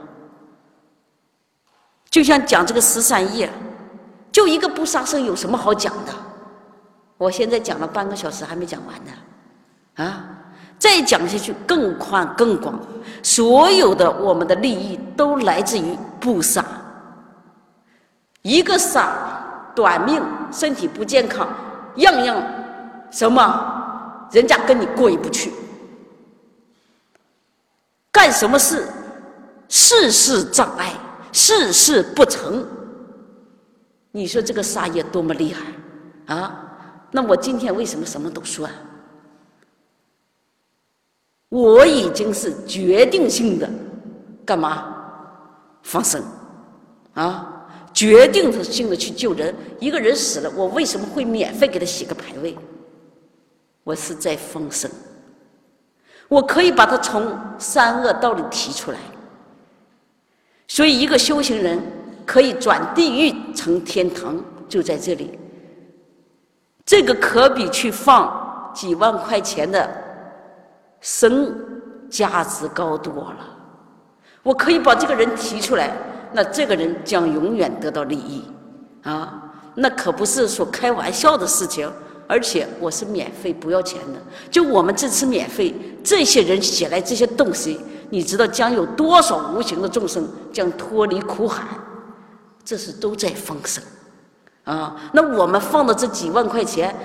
就像讲这个13页，就一个不杀生有什么好讲的？我现在讲了半个小时还没讲完呢，再讲下去更宽更广，所有的我们的利益都来自于不杀。一个杀，短命，身体不健康，样样什么，人家跟你过意不去。干什么事，事事障碍，事事不成。你说这个杀业多么厉害啊！那我今天为什么什么都说？我已经是决定性的干嘛放生啊？决定性的去救人。一个人死了，我为什么会免费给他洗个牌位？我是在放生。我可以把他从3恶道里提出来。所以一个修行人可以转地狱成天堂，就在这里。这个可比去放几万块钱的生价值高多了。我可以把这个人提出来，那这个人将永远得到利益啊！那可不是说开玩笑的事情。而且我是免费不要钱的，就我们这次免费，这些人写来这些东西，你知道将有多少无形的众生将脱离苦海？这是都在放生啊！那我们放的这几万块钱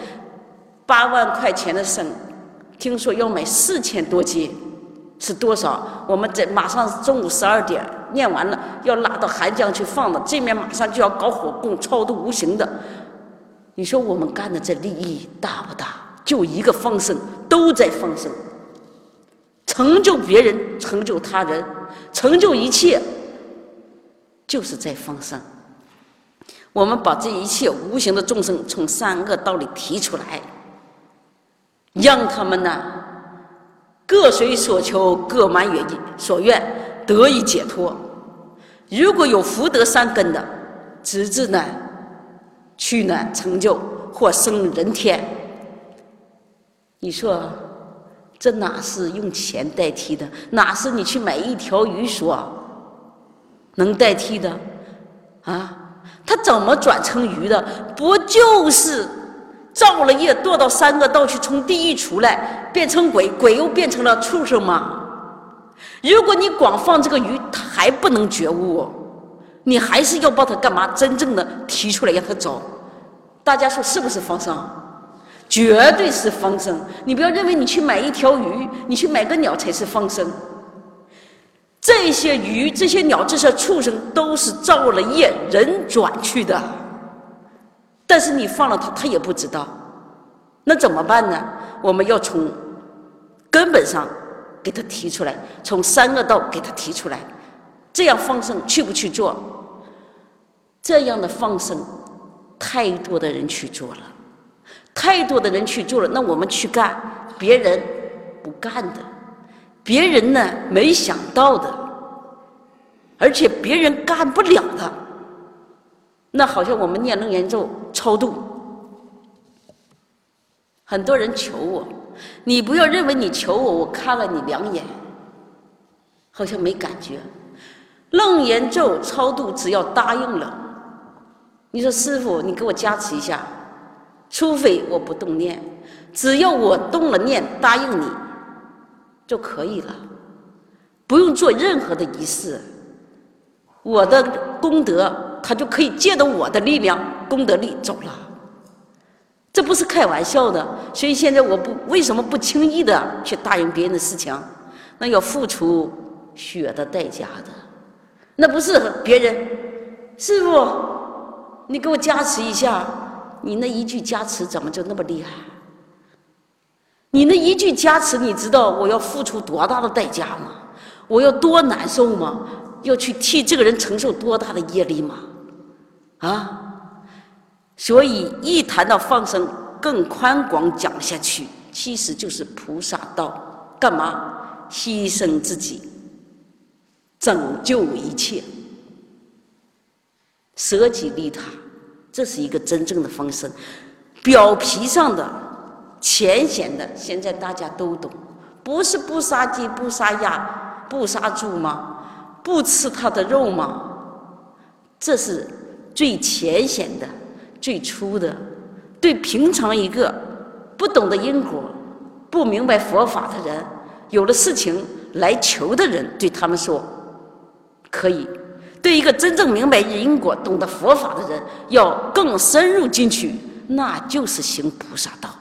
，8万块钱的生，听说要买4000多斤，是多少？我们马上中午12点念完了，要拉到韩江去放的，这面马上就要搞火供超度无形的。你说我们干的这利益大不大？就一个放生，都在放生，成就别人，成就他人，成就一切，就是在放生。我们把这一切无形的众生从3恶道里提出来，让他们呢各随所求，各满所愿，得以解脱。如果有福德3根的，直至呢去呢成就或生人天。你说这哪是用钱代替的？哪是你去买一条鱼所能代替的啊？他怎么转成鱼的？不就是造了业，堕到3恶道去，从地狱出来变成鬼，鬼又变成了畜生吗？如果你光放这个鱼，他还不能觉悟，你还是要把它干嘛？真正的提出来让他走。大家说是不是放生？绝对是放生。你不要认为你去买一条鱼，你去买个鸟才是放生。这些鱼、这些鸟、这些畜生都是造了业人转去的，但是你放了它，它也不知道。那怎么办呢？我们要从根本上给它提出来，从3恶道给它提出来。这样放生去不去做？这样的放生太多的人去做了，太多的人去做了，那我们去干，别人不干的，别人呢没想到的，而且别人干不了的。那好像我们念楞严咒超度，很多人求我，你不要认为你求我，我看了你2眼，好像没感觉。楞严咒超度只要答应了，你说师父你给我加持一下，除非我不动念，只要我动了念答应你就可以了，不用做任何的仪式。我的功德他就可以借着我的力量功德力走了，这不是开玩笑的。所以现在我为什么不轻易的去答应别人的事情？那要付出血的代价的。 那不是别人。师父，你给我加持一下，你那一句加持怎么就那么厉害？你那一句加持，你知道我要付出多大的代价吗？我要多难受吗？要去替这个人承受多大的业力吗？啊！所以一谈到放生，更宽广讲下去，其实就是菩萨道。干嘛？牺牲自己，拯救一切，舍己利他，这是一个真正的放生。表皮上的、浅显的，现在大家都懂，不是不杀鸡、不杀鸭、不杀猪吗？不吃它的肉吗？这是最浅显的、最初的。对平常一个不懂得因果、不明白佛法的人，有了事情来求的人，对他们说可以。对一个真正明白因果、懂得佛法的人，要更深入进去，那就是行菩萨道。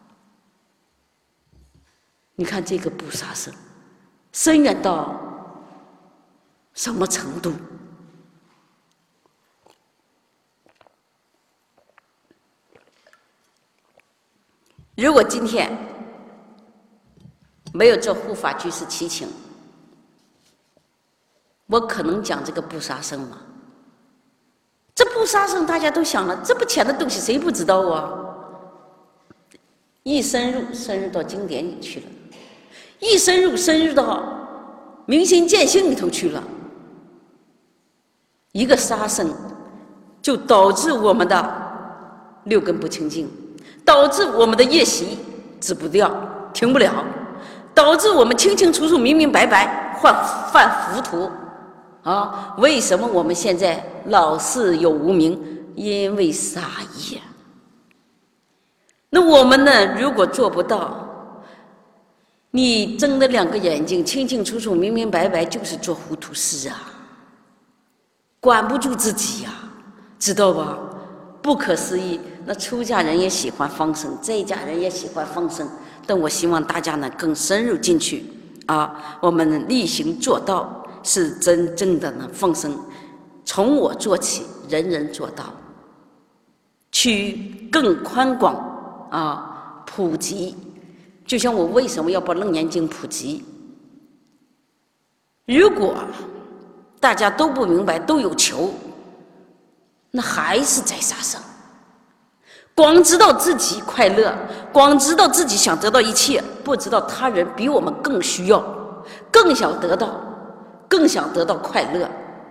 你看这个布萨僧，深远到什么程度？如果今天没有做护法居士祈请，我可能讲这个布萨僧吗？这布萨僧大家都想了，这么浅的东西谁不知道啊？一深入到经典里去了，一深入到明心见性里头去了。一个杀生就导致我们的六根不清净，导致我们的业习止不掉，停不了，导致我们清清楚楚、明明白白，犯糊涂啊！为什么我们现在老是有无明？因为杀业。那我们呢？如果做不到，你睁着两个眼睛，清清楚楚、明明白白，就是做糊涂事啊！管不住自己呀，知道吧？不可思议。那出家人也喜欢放生，在家人也喜欢放生，但我希望大家呢更深入进去啊！我们力行做到，是真正的呢放生，从我做起，人人做到，去更宽广啊，普及。就像我为什么要把《楞严经》普及？如果大家都不明白，都有求，那还是在杀生。光知道自己快乐，光知道自己想得到一切，不知道他人比我们更需要，更想得到快乐。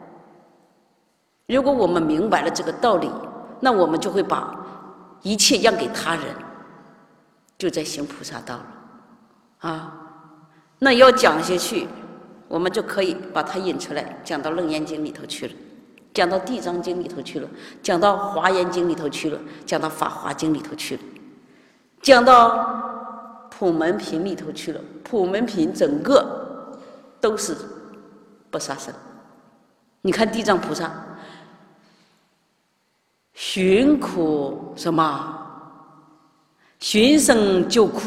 如果我们明白了这个道理，那我们就会把一切让给他人，就在行菩萨道了啊。那要讲下去，我们就可以把它引出来，讲到《楞严经》里头去了，讲到《地藏经》里头去了，讲到《华严经》里头去了，讲到《法华经》里头去了，讲到《普门品》里头去了。普门品整个都是不杀生。你看地藏菩萨寻苦什么？寻生救苦，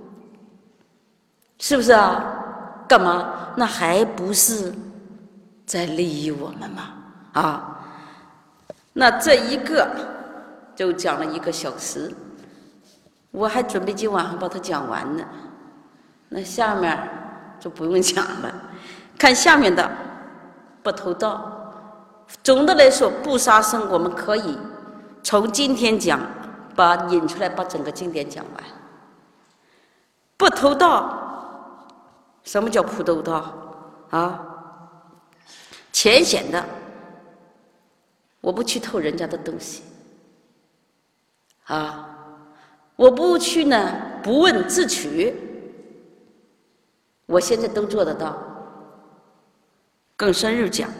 是不是啊？干嘛？那还不是在利益我们吗？啊，那这一个就讲了1个小时，我还准备今晚上把它讲完呢。那下面就不用讲了，看下面的不偷盗。总的来说，不杀生，我们可以从今天讲，引出来，把整个经典讲完。不偷盗。什么叫不偷盗啊？浅显的，我不去偷人家的东西啊，我不去呢不问自取，我现在都做得到。更深入讲，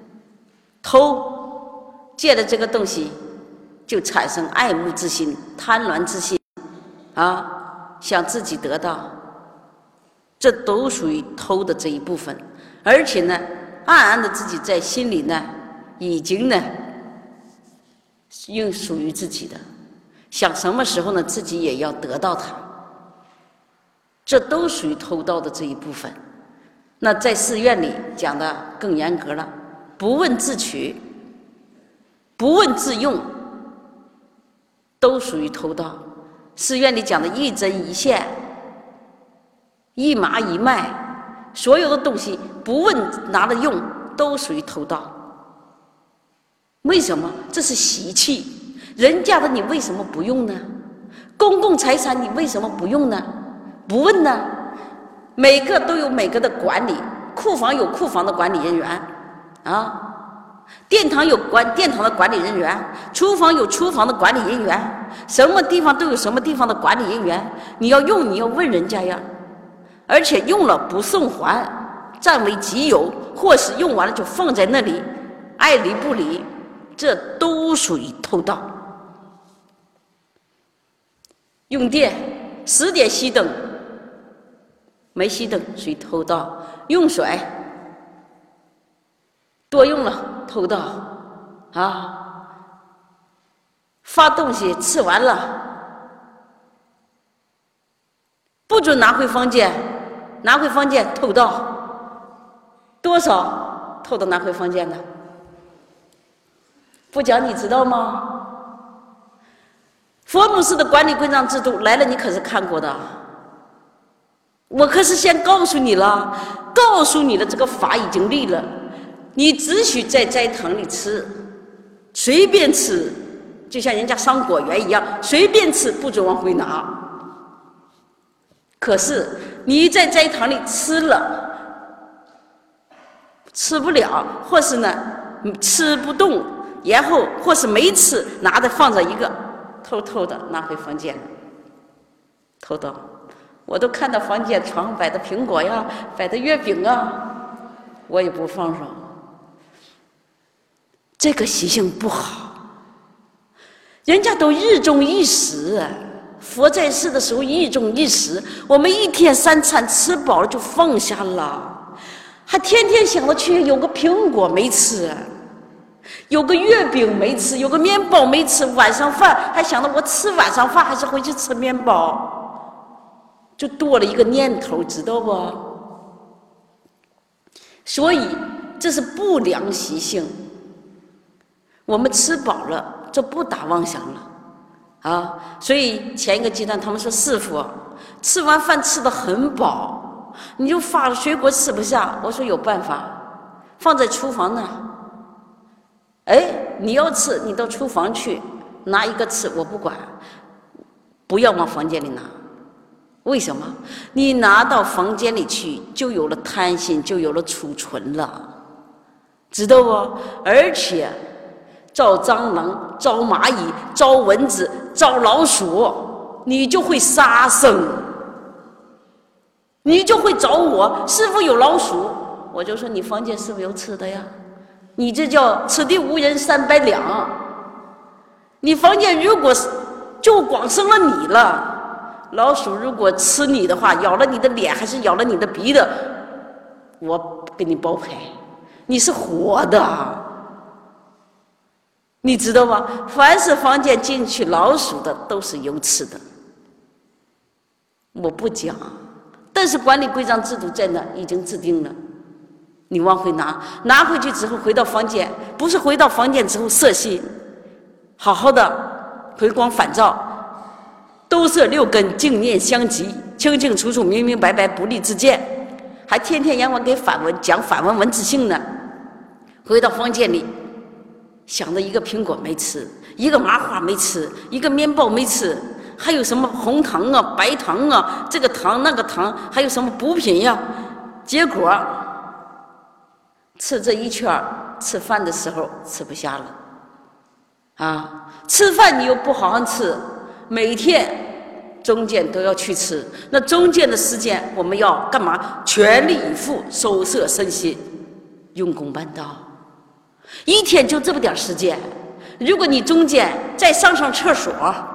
偷借了这个东西，就产生爱慕之心、贪婪之心啊，想自己得到。这都属于偷的这一部分，而且呢，暗暗的自己在心里呢，已经呢，应属于自己的，想什么时候呢，自己也要得到它，这都属于偷盗的这一部分。那在寺院里讲的更严格了不问自取，不问自用，都属于偷盗。寺院里讲的一针一线、一麻一脉，所有的东西不问拿来用，都属于偷盗。为什么？这是习气，人家的你为什么不用呢？公共财产你为什么不用呢？不问呢？每个都有每个的管理，库房有库房的管理人员啊，殿堂有殿堂的管理人员，厨房有厨房的管理人员，什么地方都有什么地方的管理人员。你要用，你要问人家呀，而且用了不送还，占为己有，或是用完了就放在那里，爱理不理，这都属于偷盗。用电10点熄灯，没熄灯属于偷盗。用水多用了偷盗啊。发东西吃完了不准拿回房间，拿回房间偷盗。多少偷盗拿回房间呢？不讲你知道吗？佛母寺的管理规章制度来了，你可是看过的。我可是先告诉你了，告诉你的这个法已经立了，你只许在斋堂里吃，随便吃，就像人家上果园一样，随便吃，不准往回拿。可是你在斋堂里吃了，吃不了，或是呢吃不动，然后或是没吃，拿着放着一个，偷偷的拿回房间，偷盗。我都看到房间床上摆的苹果呀，摆的月饼啊，我也不放上。这个习性不好，人家都日中一食，佛在世的时候日中一食，我们一天3餐吃饱了就放下了，还天天想着去有个苹果没吃，有个月饼没吃，有个面包没吃，晚上饭还想着我吃晚上饭还是回去吃面包，就多了一个念头，知道不？所以这是不良习性。我们吃饱了就不打妄想了啊！所以前一个阶段他们说，师父吃完饭吃得很饱，你就发了水果吃不下。我说有办法，放在厨房呢。哎，你要吃你到厨房去拿一个吃，我不管，不要往房间里拿。为什么？你拿到房间里去，就有了贪心，就有了储存了，知道不？而且招蟑螂、招蚂蚁、招蚊子、招老鼠，你就会杀生，你就会找我。师父有老鼠，我就说你房间是不是有吃的呀？你这叫此地无人300两。你房间如果就光剩了你了。老鼠如果吃你的话，咬了你的脸还是咬了你的鼻子，我给你包赔。你是活的，你知道吗？凡是房间进去老鼠的都是有吃的。我不讲，但是管理规章制度在那已经制定了，你往回拿，拿回去之后回到房间，不是回到房间之后色心，好好的回光返照，都摄6根，净念相继，清清楚楚，明明白白，不离自见，还天天让我给反文讲反文文字性呢。回到房间里，想着一个苹果没吃，一个麻花没吃，一个面包没吃，还有什么红糖啊、白糖啊，这个糖那个糖，还有什么补品呀？结果吃这一圈，吃饭的时候吃不下了啊！吃饭你又不好好吃。每天中间都要去吃，那中间的时间我们要干嘛？全力以赴，收摄身心，用功办道。一天就这么点时间，如果你中间再上厕所，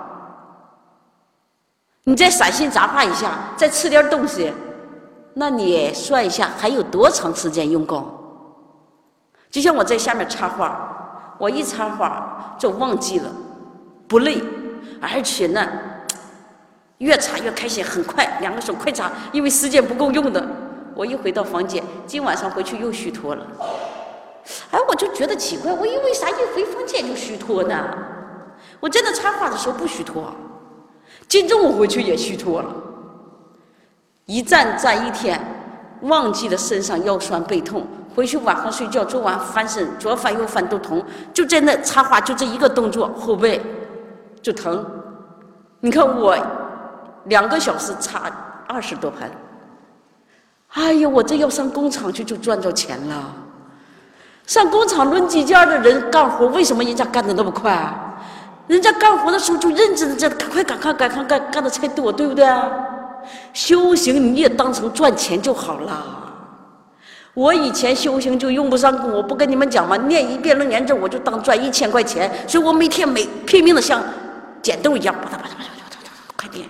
你再散心杂化一下，再吃点东西，那你算一下还有多长时间用功？就像我在下面插花，我一插花就忘记了，不累。而且呢，越擦越开心，很快，2个手快擦，因为时间不够用的。我一回到房间，今晚上回去又虚脱了， 哎，我就觉得奇怪，我因为啥一回房间就虚脱呢？我真的插花的时候不虚脱，今中午回去也虚脱了，一站一天，忘记了身上腰酸背痛，回去晚上睡觉做完翻身，左翻右翻都疼，就在那插花就这一个动作，后背就疼。你看我2个小时插20多盆，哎呀，我这要上工厂去就赚着钱了。上工厂抡几件的人干活，为什么人家干得那么快啊？人家干活的时候就认真的这赶快干的才多，对不对啊？修行你也当成赚钱就好了。我以前修行就用不上功，我不跟你们讲吗？念1遍楞严咒我就当赚1000块钱，所以我每天拼命的像捡豆一样，快点，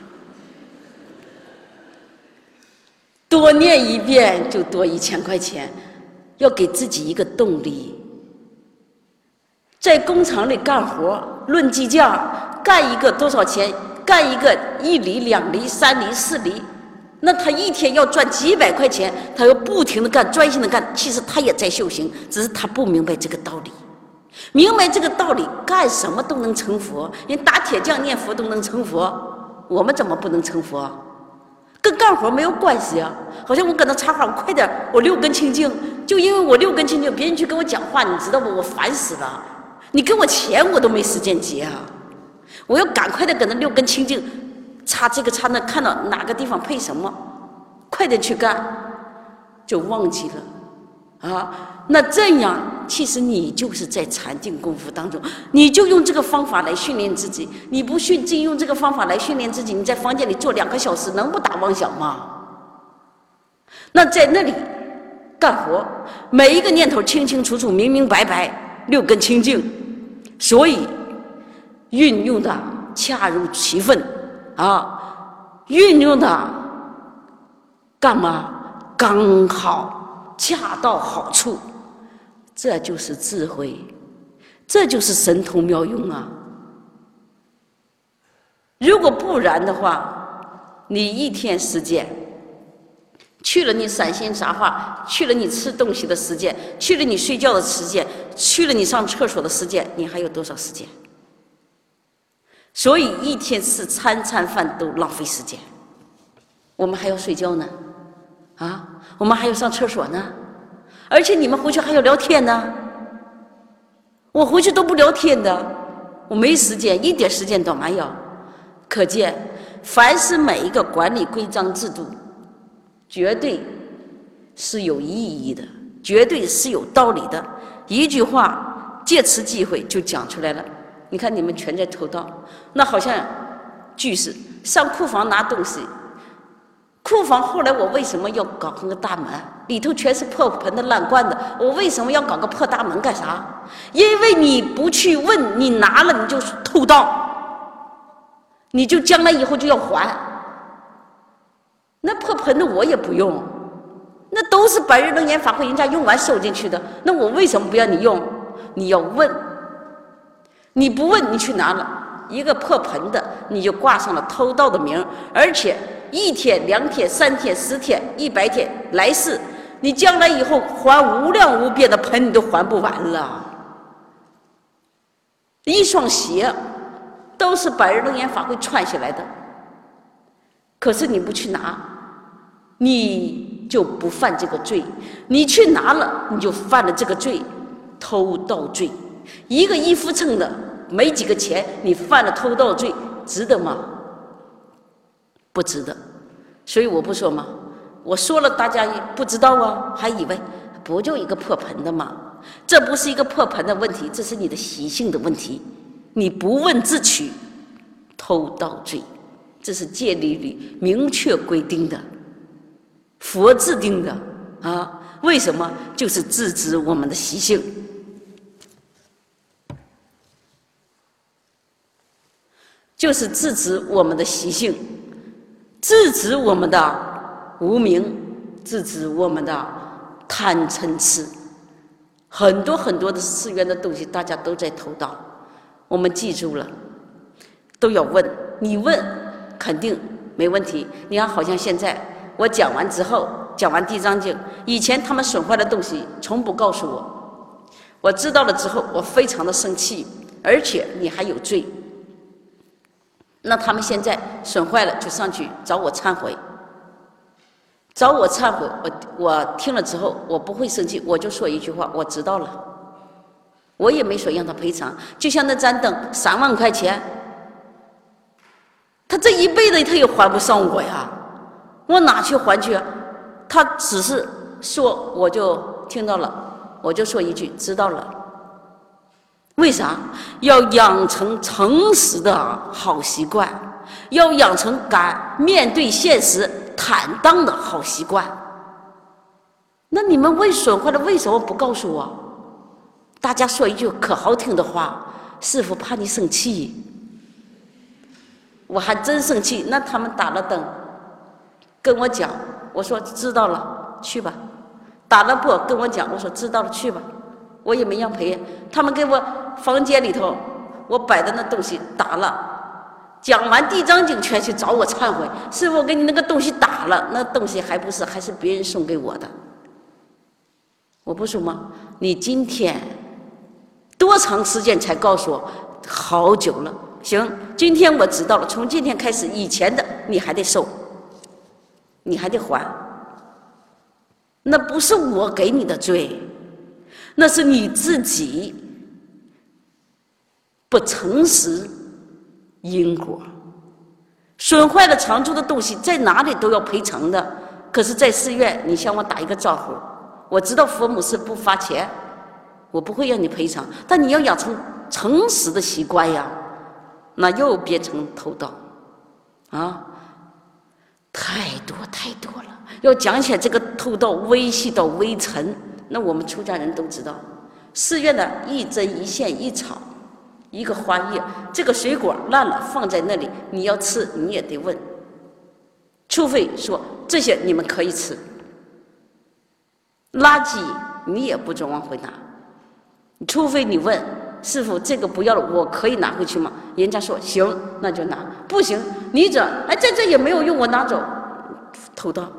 多念1遍就多1000块钱，要给自己一个动力。在工厂里干活论计价，干一个多少钱？干一个1厘、2厘、3厘、4厘，那他一天要赚几百块钱，他要不停的干，专心的干。其实他也在修行，只是他不明白这个道理。明白这个道理，干什么都能成佛。人打铁匠念佛都能成佛，我们怎么不能成佛？跟干活没有关系啊！好像我搁那插花，我快点，我6根清净，就因为我6根清净，别人去跟我讲话，你知道不？我烦死了。你给我钱，我都没时间结啊！我要赶快的搁那6根清净，插这个插那，看到哪个地方配什么，快点去干，就忘记了啊！那这样，其实你就是在禅定功夫当中，你就用这个方法来训练自己。你不用这个方法来训练自己，你在房间里坐2个小时，能不打妄想吗？那在那里干活，每一个念头清清楚楚、明明白白，6根清净。所以运用的恰如其分啊，运用的干嘛？刚好恰到好处，这就是智慧，这就是神通妙用啊！如果不然的话，你一天时间去了你散心杂话，去了你吃东西的时间，去了你睡觉的时间，去了你上厕所的时间，你还有多少时间？所以一天吃餐饭都浪费时间。我们还要睡觉呢，啊，我们还要上厕所呢，而且你们回去还要聊天呢。我回去都不聊天的，我没时间，一点时间都没有。可见，凡是每一个管理规章制度，绝对是有意义的，绝对是有道理的。一句话，借此机会就讲出来了。你看你们全在偷盗，那好像句式上库房拿东西，库房后来我为什么要搞个大门？里头全是破盆的烂罐子，我为什么要搞个破大门干啥？因为你不去问，你拿了你就偷盗，你就将来以后就要还。那破盆的我也不用，那都是百日楞严法会人家用完收进去的，那我为什么不要你用？你要问，你不问你去拿了一个破盆的，你就挂上了偷盗的名，而且1天、2天、3天、10天、100天，来世你将来以后还无量无边的盆，你都还不完了。一双鞋都是百日楞严法会穿下来的，可是你不去拿，你就不犯这个罪；你去拿了，你就犯了这个罪，偷盗罪。一个衣服称的没几个钱，你犯了偷盗罪，值得吗？不值得。所以我不说嘛，我说了大家不知道啊，还以为不就一个破盆的吗？这不是一个破盆的问题，这是你的习性的问题。你不问自取，偷盗罪，这是戒律里明确规定的，佛制定的啊。为什么？就是制止我们的习性。就是制止我们的习性，制止我们的无明，制止我们的贪嗔痴。很多很多的世缘的东西，大家都在偷盗。我们记住了，都要问。你问肯定没问题。你看，好像现在我讲完之后，讲完地藏经，以前他们损坏的东西从不告诉我， 我知道了之后，我非常的生气，而且你还有罪。那他们现在损坏了，就上去找我忏悔。找我忏悔，我听了之后，我不会生气，我就说一句话：我知道了。我也没说让他赔偿。就像那盏灯3万块钱，他这一辈子他也还不上我呀，我哪去还去啊？他只是说，我就听到了，我就说一句知道了。为啥？要养成诚实的好习惯，要养成敢面对现实坦荡的好习惯。那你们为损坏了，为什么不告诉我？大家说一句可好听的话，师父怕你生气。我还真生气。那他们打了灯跟我讲，我说知道了，去吧。打了不跟我讲，我说知道了，去吧。我也没让赔。他们给我房间里头我摆的那东西打了，讲完地藏经全去找我忏悔。师父，我给你那个东西打了，那东西还是别人送给我的。我不说吗？你今天多长时间才告诉我？好久了。行，今天我知道了，从今天开始，以前的你还得收，你还得还。那不是我给你的罪，那是你自己不诚实因果。损坏了常住的东西，在哪里都要赔偿的。可是，在寺院，你向我打一个招呼，我知道佛母是不发钱，我不会让你赔偿，但你要养成诚实的习惯呀。那又变成偷盗啊，太多了。要讲起来，这个偷盗微细到微尘，那我们出家人都知道。寺院的一针一线一草，一个花叶，这个水果烂了放在那里，你要吃你也得问，除非说这些你们可以吃，垃圾你也不准往回拿，除非你问师父这个不要了，我可以拿回去吗？人家说行，那就拿。不行，你在这也没有用，我拿走，偷盗。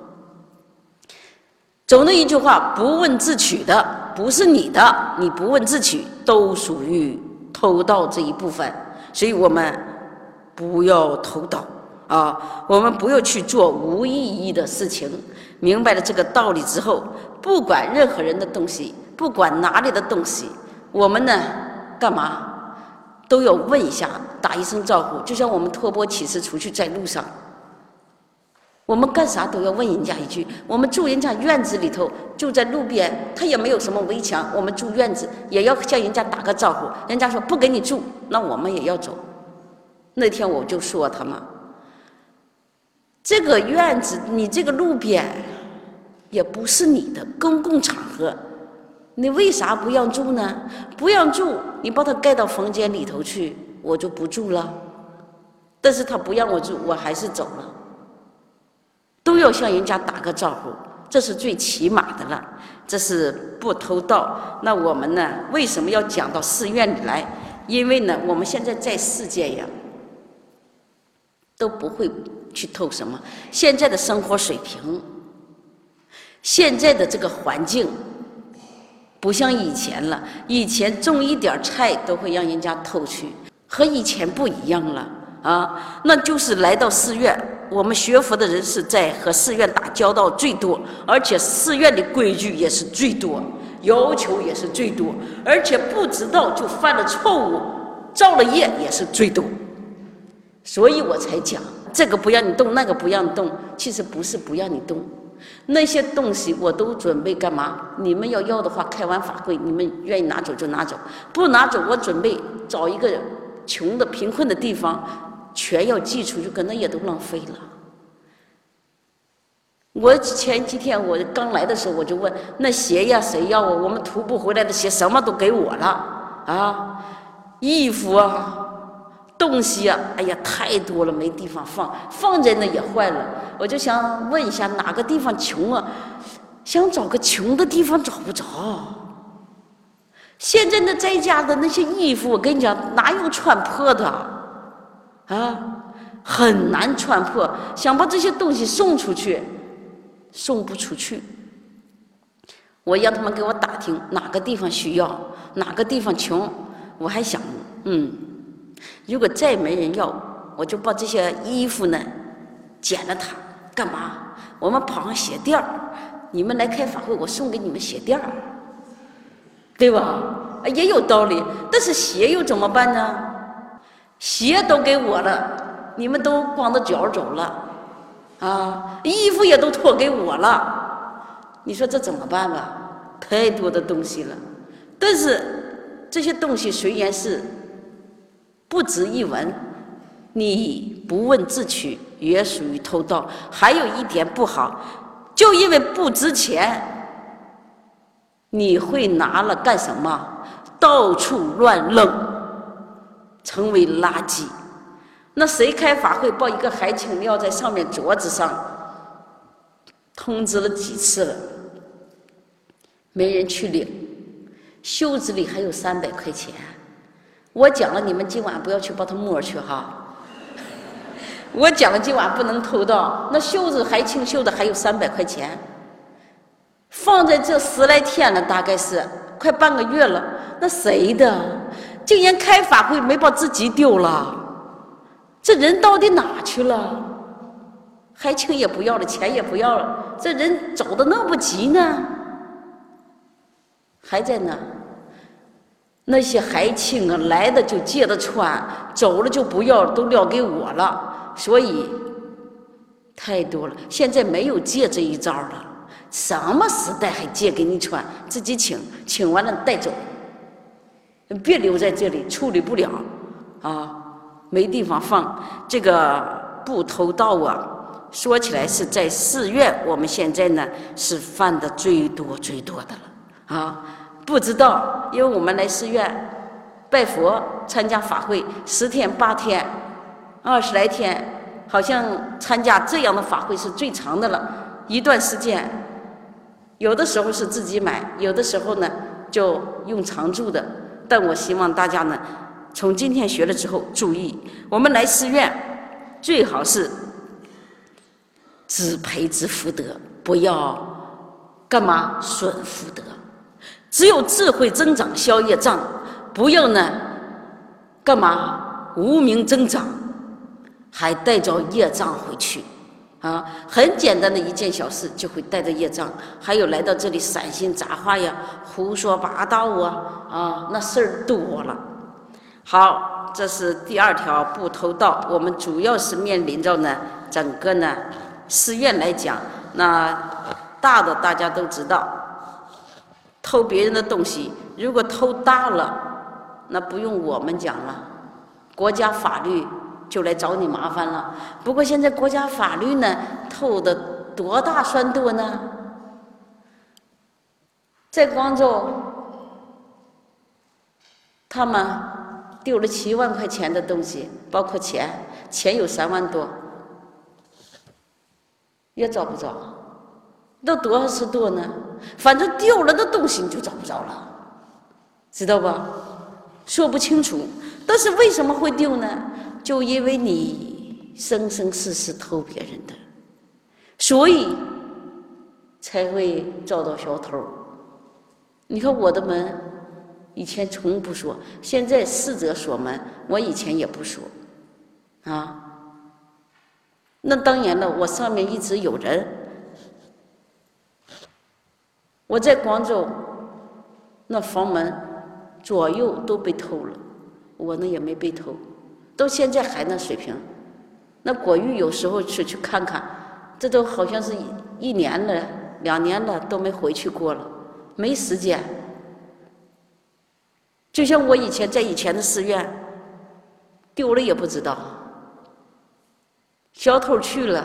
总的一句话，不问自取的不是你的，你不问自取都属于偷盗这一部分。所以我们不要偷盗啊，我们不要去做无意义的事情。明白了这个道理之后，不管任何人的东西，不管哪里的东西，我们呢干嘛都要问一下，打一声招呼。就像我们托钵乞食出去在路上，我们干啥都要问人家一句。我们住人家院子里头，就在路边，他也没有什么围墙，我们住院子也要向人家打个招呼。人家说不给你住，那我们也要走。那天我就说他们，这个院子你这个路边也不是你的公共场合，你为啥不让住呢？不让住，你把它盖到房间里头去，我就不住了。但是他不让我住，我还是走了。都要向人家打个招呼，这是最起码的了，这是不偷盗。那我们呢，为什么要讲到寺院里来？因为呢，我们现在在世间呀，都不会去偷什么。现在的生活水平，现在的这个环境不像以前了，以前种一点菜都会让人家偷去，和以前不一样了啊。那就是来到寺院，我们学佛的人是在和寺院打交道最多，而且寺院的规矩也是最多，要求也是最多，而且不知道就犯了错误，造了业也是最多。所以我才讲这个不让你动，那个不让你动，其实不是不让你动，那些东西我都准备干嘛？你们要的话，开完法会，你们愿意拿走就拿走，不拿走，我准备找一个穷的贫困的地方，全要寄出去，可能也都浪费了。我前几天我刚来的时候，我就问那鞋呀谁要啊？我们徒步回来的鞋什么都给我了啊，衣服啊，东西啊，哎呀太多了，没地方放，放在那也坏了。我就想问一下，哪个地方穷啊？想找个穷的地方找不着。现在那在家的那些衣服，我跟你讲，哪有穿破的啊？很难穿破。想把这些东西送出去，送不出去。我让他们给我打听哪个地方需要， 哪个地方穷，我还想，如果再没人要，我就把这些衣服呢捡了它，干嘛？我们跑上鞋垫儿，你们来开法会，我送给你们鞋垫儿，对吧？也有道理。但是鞋又怎么办呢？鞋都给我了，你们都光着脚走了，衣服也都脱给我了，你说这怎么办吧？太多的东西了。但是这些东西虽然是不值一文，你不问自取也属于偷盗。还有一点不好，就因为不值钱，你会拿了干什么？到处乱扔，成为垃圾。那谁开法会把一个海青撂在上面桌子上，通知了几次了，没人去领，袖子里还有300块钱。我讲了，你们今晚不要去把它摸去哈。我讲了，今晚不能偷盗。那袖子还清秀的，还有300块钱，放在这10来天了，大概是快半个月了。那谁的？竟然开法会没把自己丢了，这人到底哪去了？还清也不要了，钱也不要了，这人走的那么急呢？还在那。那些还清啊，来的就借着穿，走了就不要，都撂给我了。所以太多了。现在没有借这一招了，什么时代还借给你穿？自己请完了带走，别留在这里，处理不了没地方放。这个不偷盗啊，说起来是在寺院，我们现在呢是犯的最多的了不知道，因为我们来寺院拜佛参加法会10天8天20来天，好像参加这样的法会是最长的了。一段时间，有的时候是自己买，有的时候呢就用常住的。但我希望大家呢，从今天学了之后注意，我们来寺院最好是知培知福德，不要干嘛损福德。只有智慧增长消业障，不要呢干嘛无名增长，还带着业障回去很简单的一件小事就会带着业障。还有来到这里散心杂话呀，胡说八道那事儿多了。好，这是第2条不偷盗。我们主要是面临着呢整个呢寺院来讲，那大的大家都知道，偷别人的东西，如果偷大了，那不用我们讲了，国家法律就来找你麻烦了。不过现在国家法律呢，偷的多大算多呢？在广州，他们丢了7万块钱的东西，包括钱有3万多，也找不着。都多少是多呢？反正丢了的东西你就找不着了，知道吧？说不清楚。但是为什么会丢呢？就因为你生生世世偷别人的，所以才会遭到小偷。你看我的门以前从不说，现在4者锁门，我以前也不说那当然了，我上面一直有人。我在广州那房门左右都被偷了，我呢也没被偷，到现在还那水平。那果玉有时候去看看，这都好像是1年了2年了都没回去过了，没时间。就像我以前在以前的寺院丢了也不知道，小偷去了，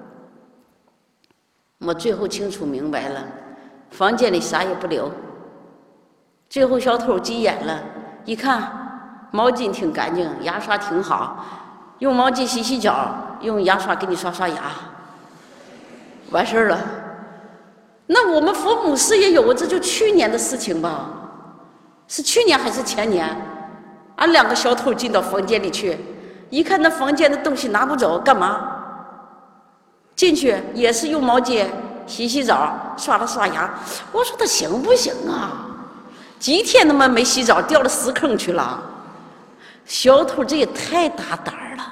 我最后清楚明白了，房间里啥也不留。最后小偷急眼了，一看毛巾挺干净，牙刷挺好，用毛巾洗脚，用牙刷给你刷牙，完事儿了。那我们佛母寺也有，这就去年的事情吧，是去年还是前年？俺2个小偷进到房间里去，一看那房间的东西拿不走，干嘛？进去也是用毛巾洗澡，刷了刷牙。我说他行不行啊？ 几天他妈没洗澡，掉到屎坑去了。小偷这也太大胆了，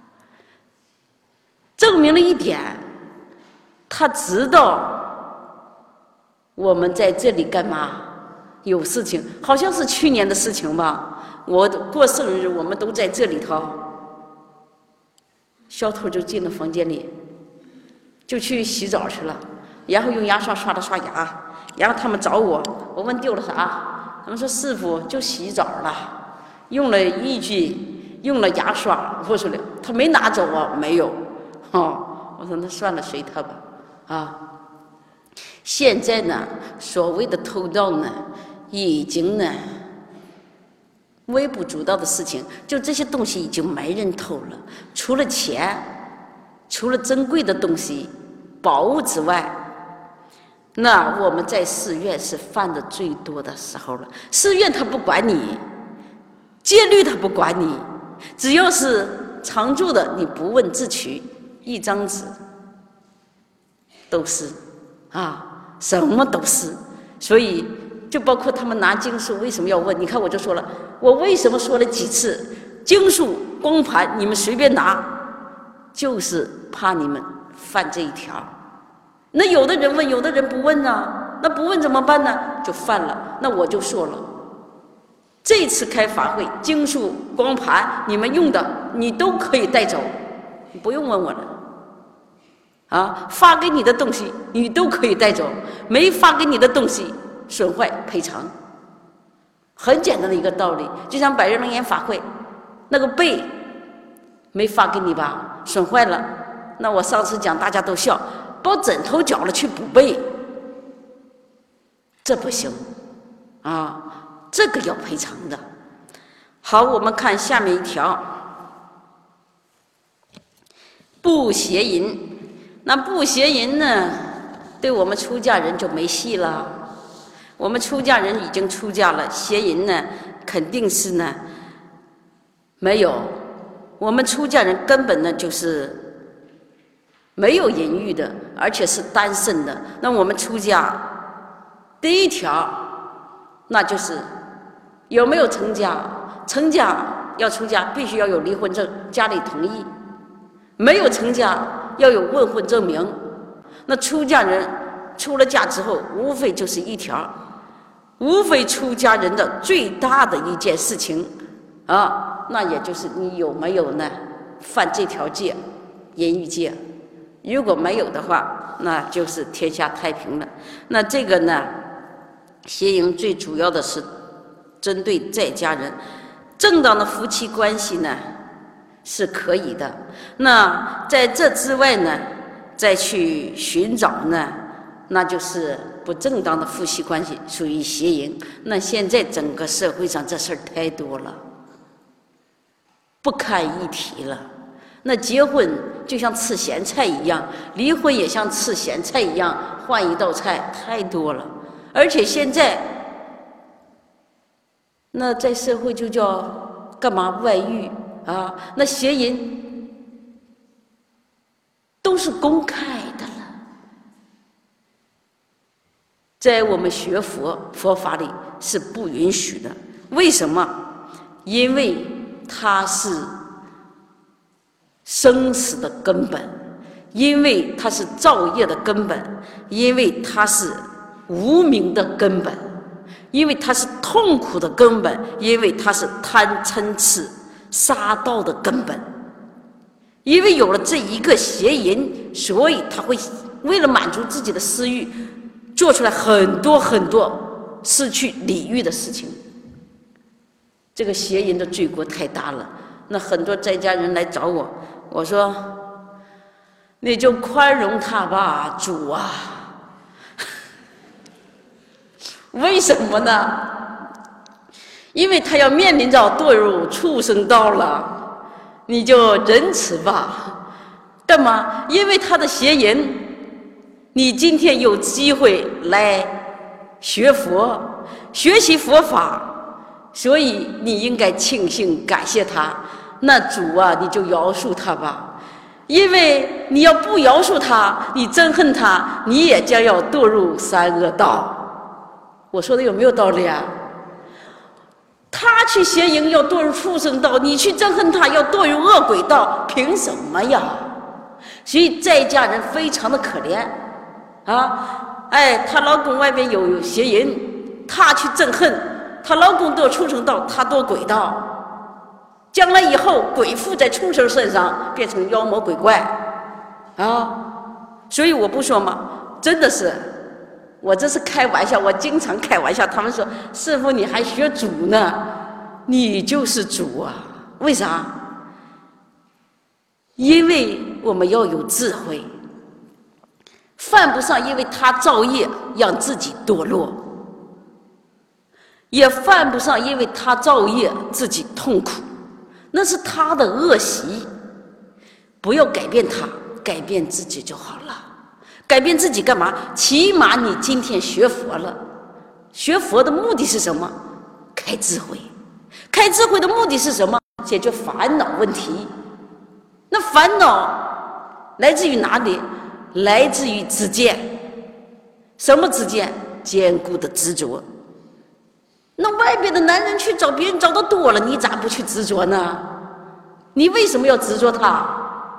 证明了一点，他知道我们在这里干嘛，有事情，好像是去年的事情吧。我过生日，我们都在这里头。小偷就进了房间里，就去洗澡去了，然后用牙刷刷了刷牙。然后他们找我，我问丢了啥，他们说师傅就洗澡了，用了牙刷。我说了，他没拿走啊，没有。我说那算了，随他吧。现在呢，所谓的偷盗呢，已经呢微不足道的事情，就这些东西已经没人偷了。除了钱，除了珍贵的东西、宝物之外，那我们在寺院是犯的最多的时候了。寺院他不管你，戒律他不管你，只要是常住的，你不问自取，一张纸都是什么都是。所以就包括他们拿经书为什么要问？你看我就说了，我为什么说了几次经书光盘你们随便拿，就是怕你们犯这一条。那有的人问，有的人不问啊，那不问怎么办呢？就犯了。那我就说了，这次开法会，经书光盘你们用的你都可以带走，你不用问我了。发给你的东西你都可以带走，没发给你的东西损坏赔偿，很简单的一个道理。就像百日楞严法会，那个被没发给你吧，损坏了，那我上次讲大家都笑，把枕头绞了去补被，这不行这个要赔偿的。好，我们看下面一条，不邪淫。那不邪淫呢，对我们出家人就没戏了。我们出家人已经出家了，邪淫呢肯定是呢没有。我们出家人根本呢就是没有淫欲的，而且是单身的。那我们出家第一条，那就是有没有成家。成家要出家必须要有离婚证，家里同意。没有成家要有问婚证明。那出家人出了家之后，无非就是一条，无非出家人的最大的一件事情那也就是你有没有呢犯这条戒，淫欲戒。如果没有的话，那就是天下太平了。那这个呢，邪淫最主要的是针对在家人，正当的夫妻关系呢是可以的。那在这之外呢，再去寻找呢，那就是不正当的夫妻关系，属于邪淫。那现在整个社会上这事儿太多了，不堪一提了。那结婚就像吃咸菜一样，离婚也像吃咸菜一样，换一道菜，太多了。而且现在那在社会就叫干嘛外遇那邪淫都是公开的了。在我们学佛法里是不允许的。为什么？因为它是生死的根本，因为它是造业的根本，因为它是无明的根本，因为它是痛苦的根本，因为它是贪嗔痴杀盗的根本。因为有了这一个邪淫，所以他会为了满足自己的私欲，做出来很多很多失去礼遇的事情。这个邪淫的罪过太大了。那很多在家人来找我，我说你就宽容他吧，主啊。为什么呢？因为他要面临着堕入畜生道了，你就仁慈吧。干嘛？因为他的邪淫，你今天有机会来学佛，学习佛法，所以你应该庆幸感谢他。那主啊，你就饶恕他吧。因为你要不饶恕他，你憎恨他，你也将要堕入三恶道。我说的有没有道理啊？ 他去邪淫要堕入畜生道，你去憎恨他要堕入恶鬼道，凭什么呀？所以在家人非常的可怜啊！哎，她老公外边有邪淫，她去憎恨，她老公堕畜生道，她堕鬼道，将来以后鬼附在畜生身上，变成妖魔鬼怪啊！所以我不说嘛，真的是。我这是开玩笑，我经常开玩笑。他们说：“师父，你还学主呢？你就是主啊！为啥？因为我们要有智慧，犯不上因为他造业让自己堕落，也犯不上因为他造业自己痛苦，那是他的恶习。不要改变他，改变自己就好了。”改变自己干嘛？起码你今天学佛了，学佛的目的是什么？开智慧。开智慧的目的是什么？解决烦恼问题。那烦恼来自于哪里？来自于执见。什么执见？坚固的执着。那外边的男人去找别人找得多了，你咋不去执着呢？你为什么要执着他？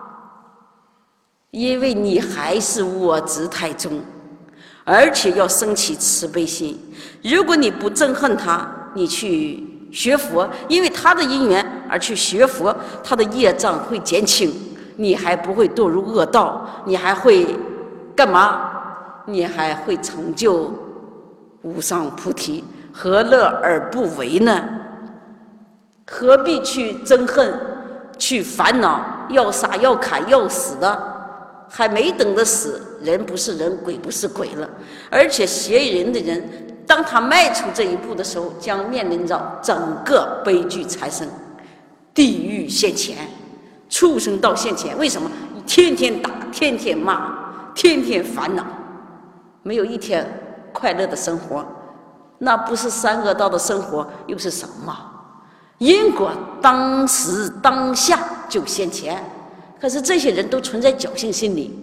因为你还是我执太重，而且要升起慈悲心。如果你不憎恨他，你去学佛，因为他的因缘而去学佛，他的业障会减轻，你还不会堕入恶道，你还会干嘛？你还会成就无上菩提，何乐而不为呢？何必去憎恨，去烦恼，要杀要砍要死的？还没等得死，人不是人，鬼不是鬼了。而且邪淫的人，当他迈出这一步的时候，将面临着整个悲剧产生，地狱现前，畜生道现前。为什么？天天打，天天骂，天天烦恼，没有一天快乐的生活，那不是三恶道的生活，又是什么？因果当时当下就现前。可是这些人都存在侥幸心理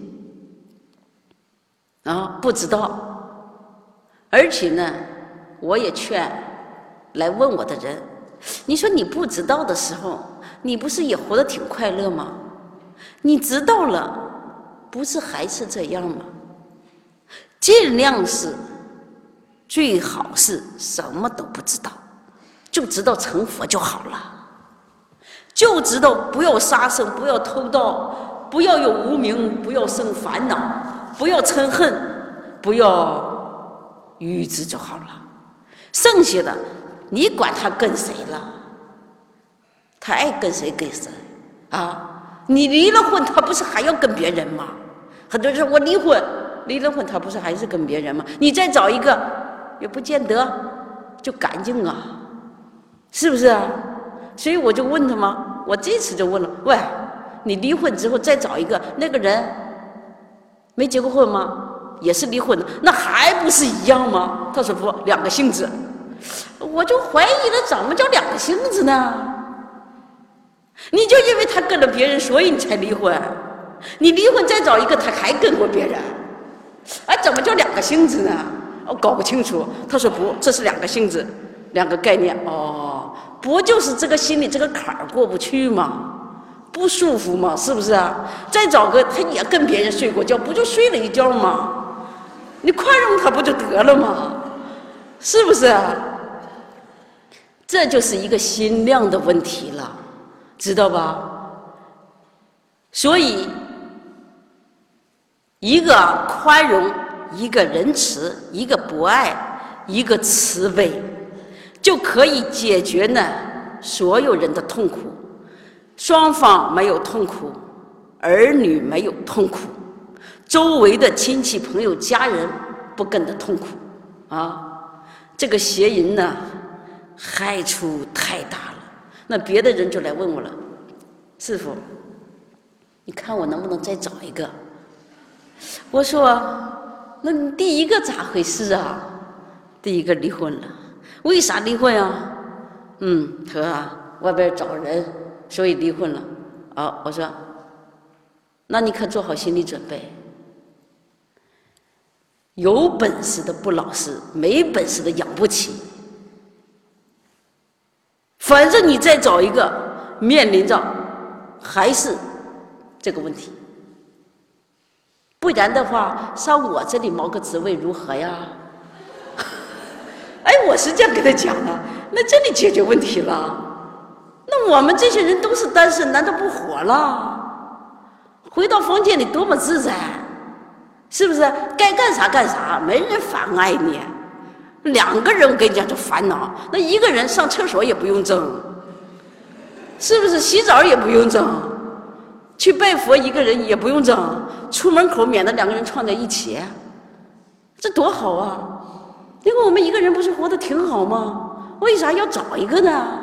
啊，不知道。而且呢，我也劝来问我的人，你说你不知道的时候，你不是也活得挺快乐吗？你知道了，不是还是这样吗？尽量是，最好是什么都不知道，就知道成佛就好了。就知道不要杀生，不要偷盗，不要有无明，不要生烦恼，不要嗔恨，不要愚痴就好了。剩下的你管他跟谁了，他爱跟谁跟谁啊！你离了婚，他不是还要跟别人吗？很多人说我离婚，离了婚他不是还是跟别人吗？你再找一个也不见得就干净啊，是不是啊？所以我就问他嘛，我这次就问了，喂，你离婚之后再找一个，那个人没结过婚吗？也是离婚的，那还不是一样吗？他说不，两个性质。我就怀疑了，怎么叫两个性质呢？你就因为他跟了别人，所以你才离婚。你离婚再找一个，他还跟过别人，哎，怎么叫两个性质呢？我搞不清楚。他说不，这是两个性质，两个概念。哦，不就是这个心里这个坎儿过不去吗？不舒服吗？是不是啊？再找个他也跟别人睡过觉，不就睡了一觉吗？你宽容他不就得了吗？是不是啊？这就是一个心量的问题了，知道吧？所以一个宽容，一个仁慈，一个博爱，一个慈悲，就可以解决呢所有人的痛苦。双方没有痛苦，儿女没有痛苦，周围的亲戚朋友家人不跟着痛苦啊！这个邪淫呢害处太大了。那别的人就来问我了，师父，你看我能不能再找一个？我说，那你第一个咋回事啊？第一个离婚了，为啥离婚啊？他说外边找人，所以离婚了。我说，那你可做好心理准备，有本事的不老实，没本事的养不起。 反正你再找一个，面临着还是这个问题。不然的话，上我这里谋个职位如何呀？哎，我是这样跟他讲的，那这里解决问题了。那我们这些人都是单身，难道不活了？回到房间里多么自在，是不是？该干啥干啥，没人妨碍你。两个人我跟你讲就烦恼，那一个人上厕所也不用争，是不是？洗澡也不用争，去拜佛一个人也不用争，出门口免得两个人撞在一起，这多好啊！因为我们一个人不是活得挺好吗？为啥要找一个呢？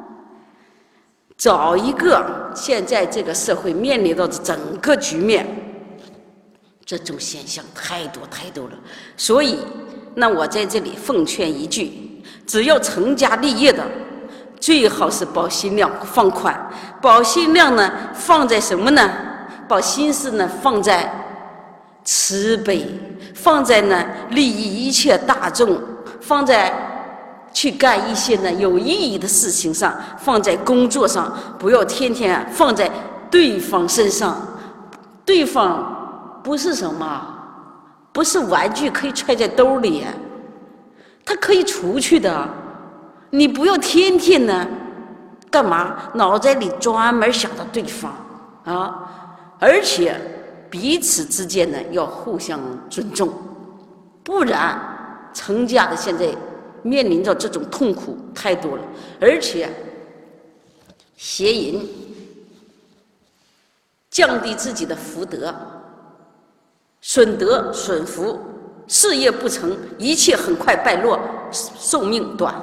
找一个，现在这个社会面临到的整个局面，这种现象太多太多了。所以，那我在这里奉劝一句：只要成家立业的，最好是把心量放宽，把心量呢放在什么呢？把心思呢放在慈悲，放在呢利益一切大众，放在去干一些呢有意义的事情上，放在工作上，不要天天放在对方身上。对方不是什么，不是玩具可以揣在兜里，他可以出去的。你不要天天呢干嘛脑袋里专门想到对方啊！而且彼此之间呢要互相尊重，不然成家的现在面临着这种痛苦太多了。而且邪淫降低自己的福德，损德损福，事业不成，一切很快败落，寿命短，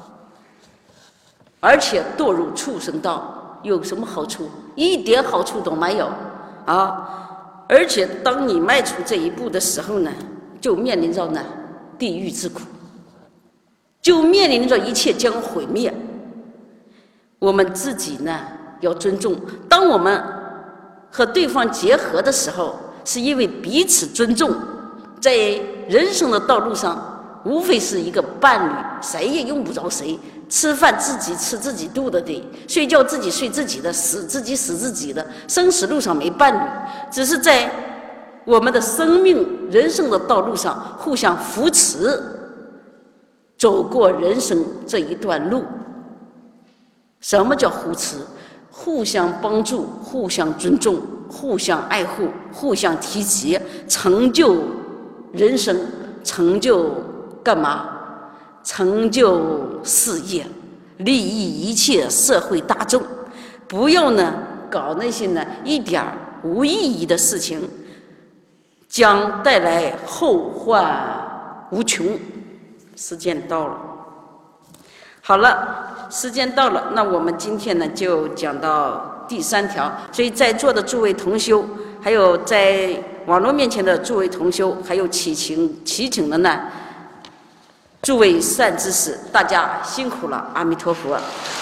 而且堕入畜生道，有什么好处？一点好处都没有啊！而且当你迈出这一步的时候呢，就面临着呢地狱之苦，就面临着一切将毁灭。我们自己呢要尊重，当我们和对方结合的时候，是因为彼此尊重，在人生的道路上无非是一个伴侣，谁也用不着谁，吃饭自己吃自己肚子的，睡觉自己睡自己的，死自己死自己的，生死路上没伴侣，只是在我们的生命人生的道路上互相扶持，走过人生这一段路。什么叫扶持？互相帮助，互相尊重，互相爱护，互相提携，成就人生，成就干嘛？成就事业，利益一切社会大众。不要呢搞那些呢一点无意义的事情，将带来后患无穷。时间到了，好了，时间到了，那我们今天呢就讲到第3条。所以在座的诸位同修，还有在网络面前的诸位同修，还有祈请的呢诸位善知识，大家辛苦了，阿弥陀佛。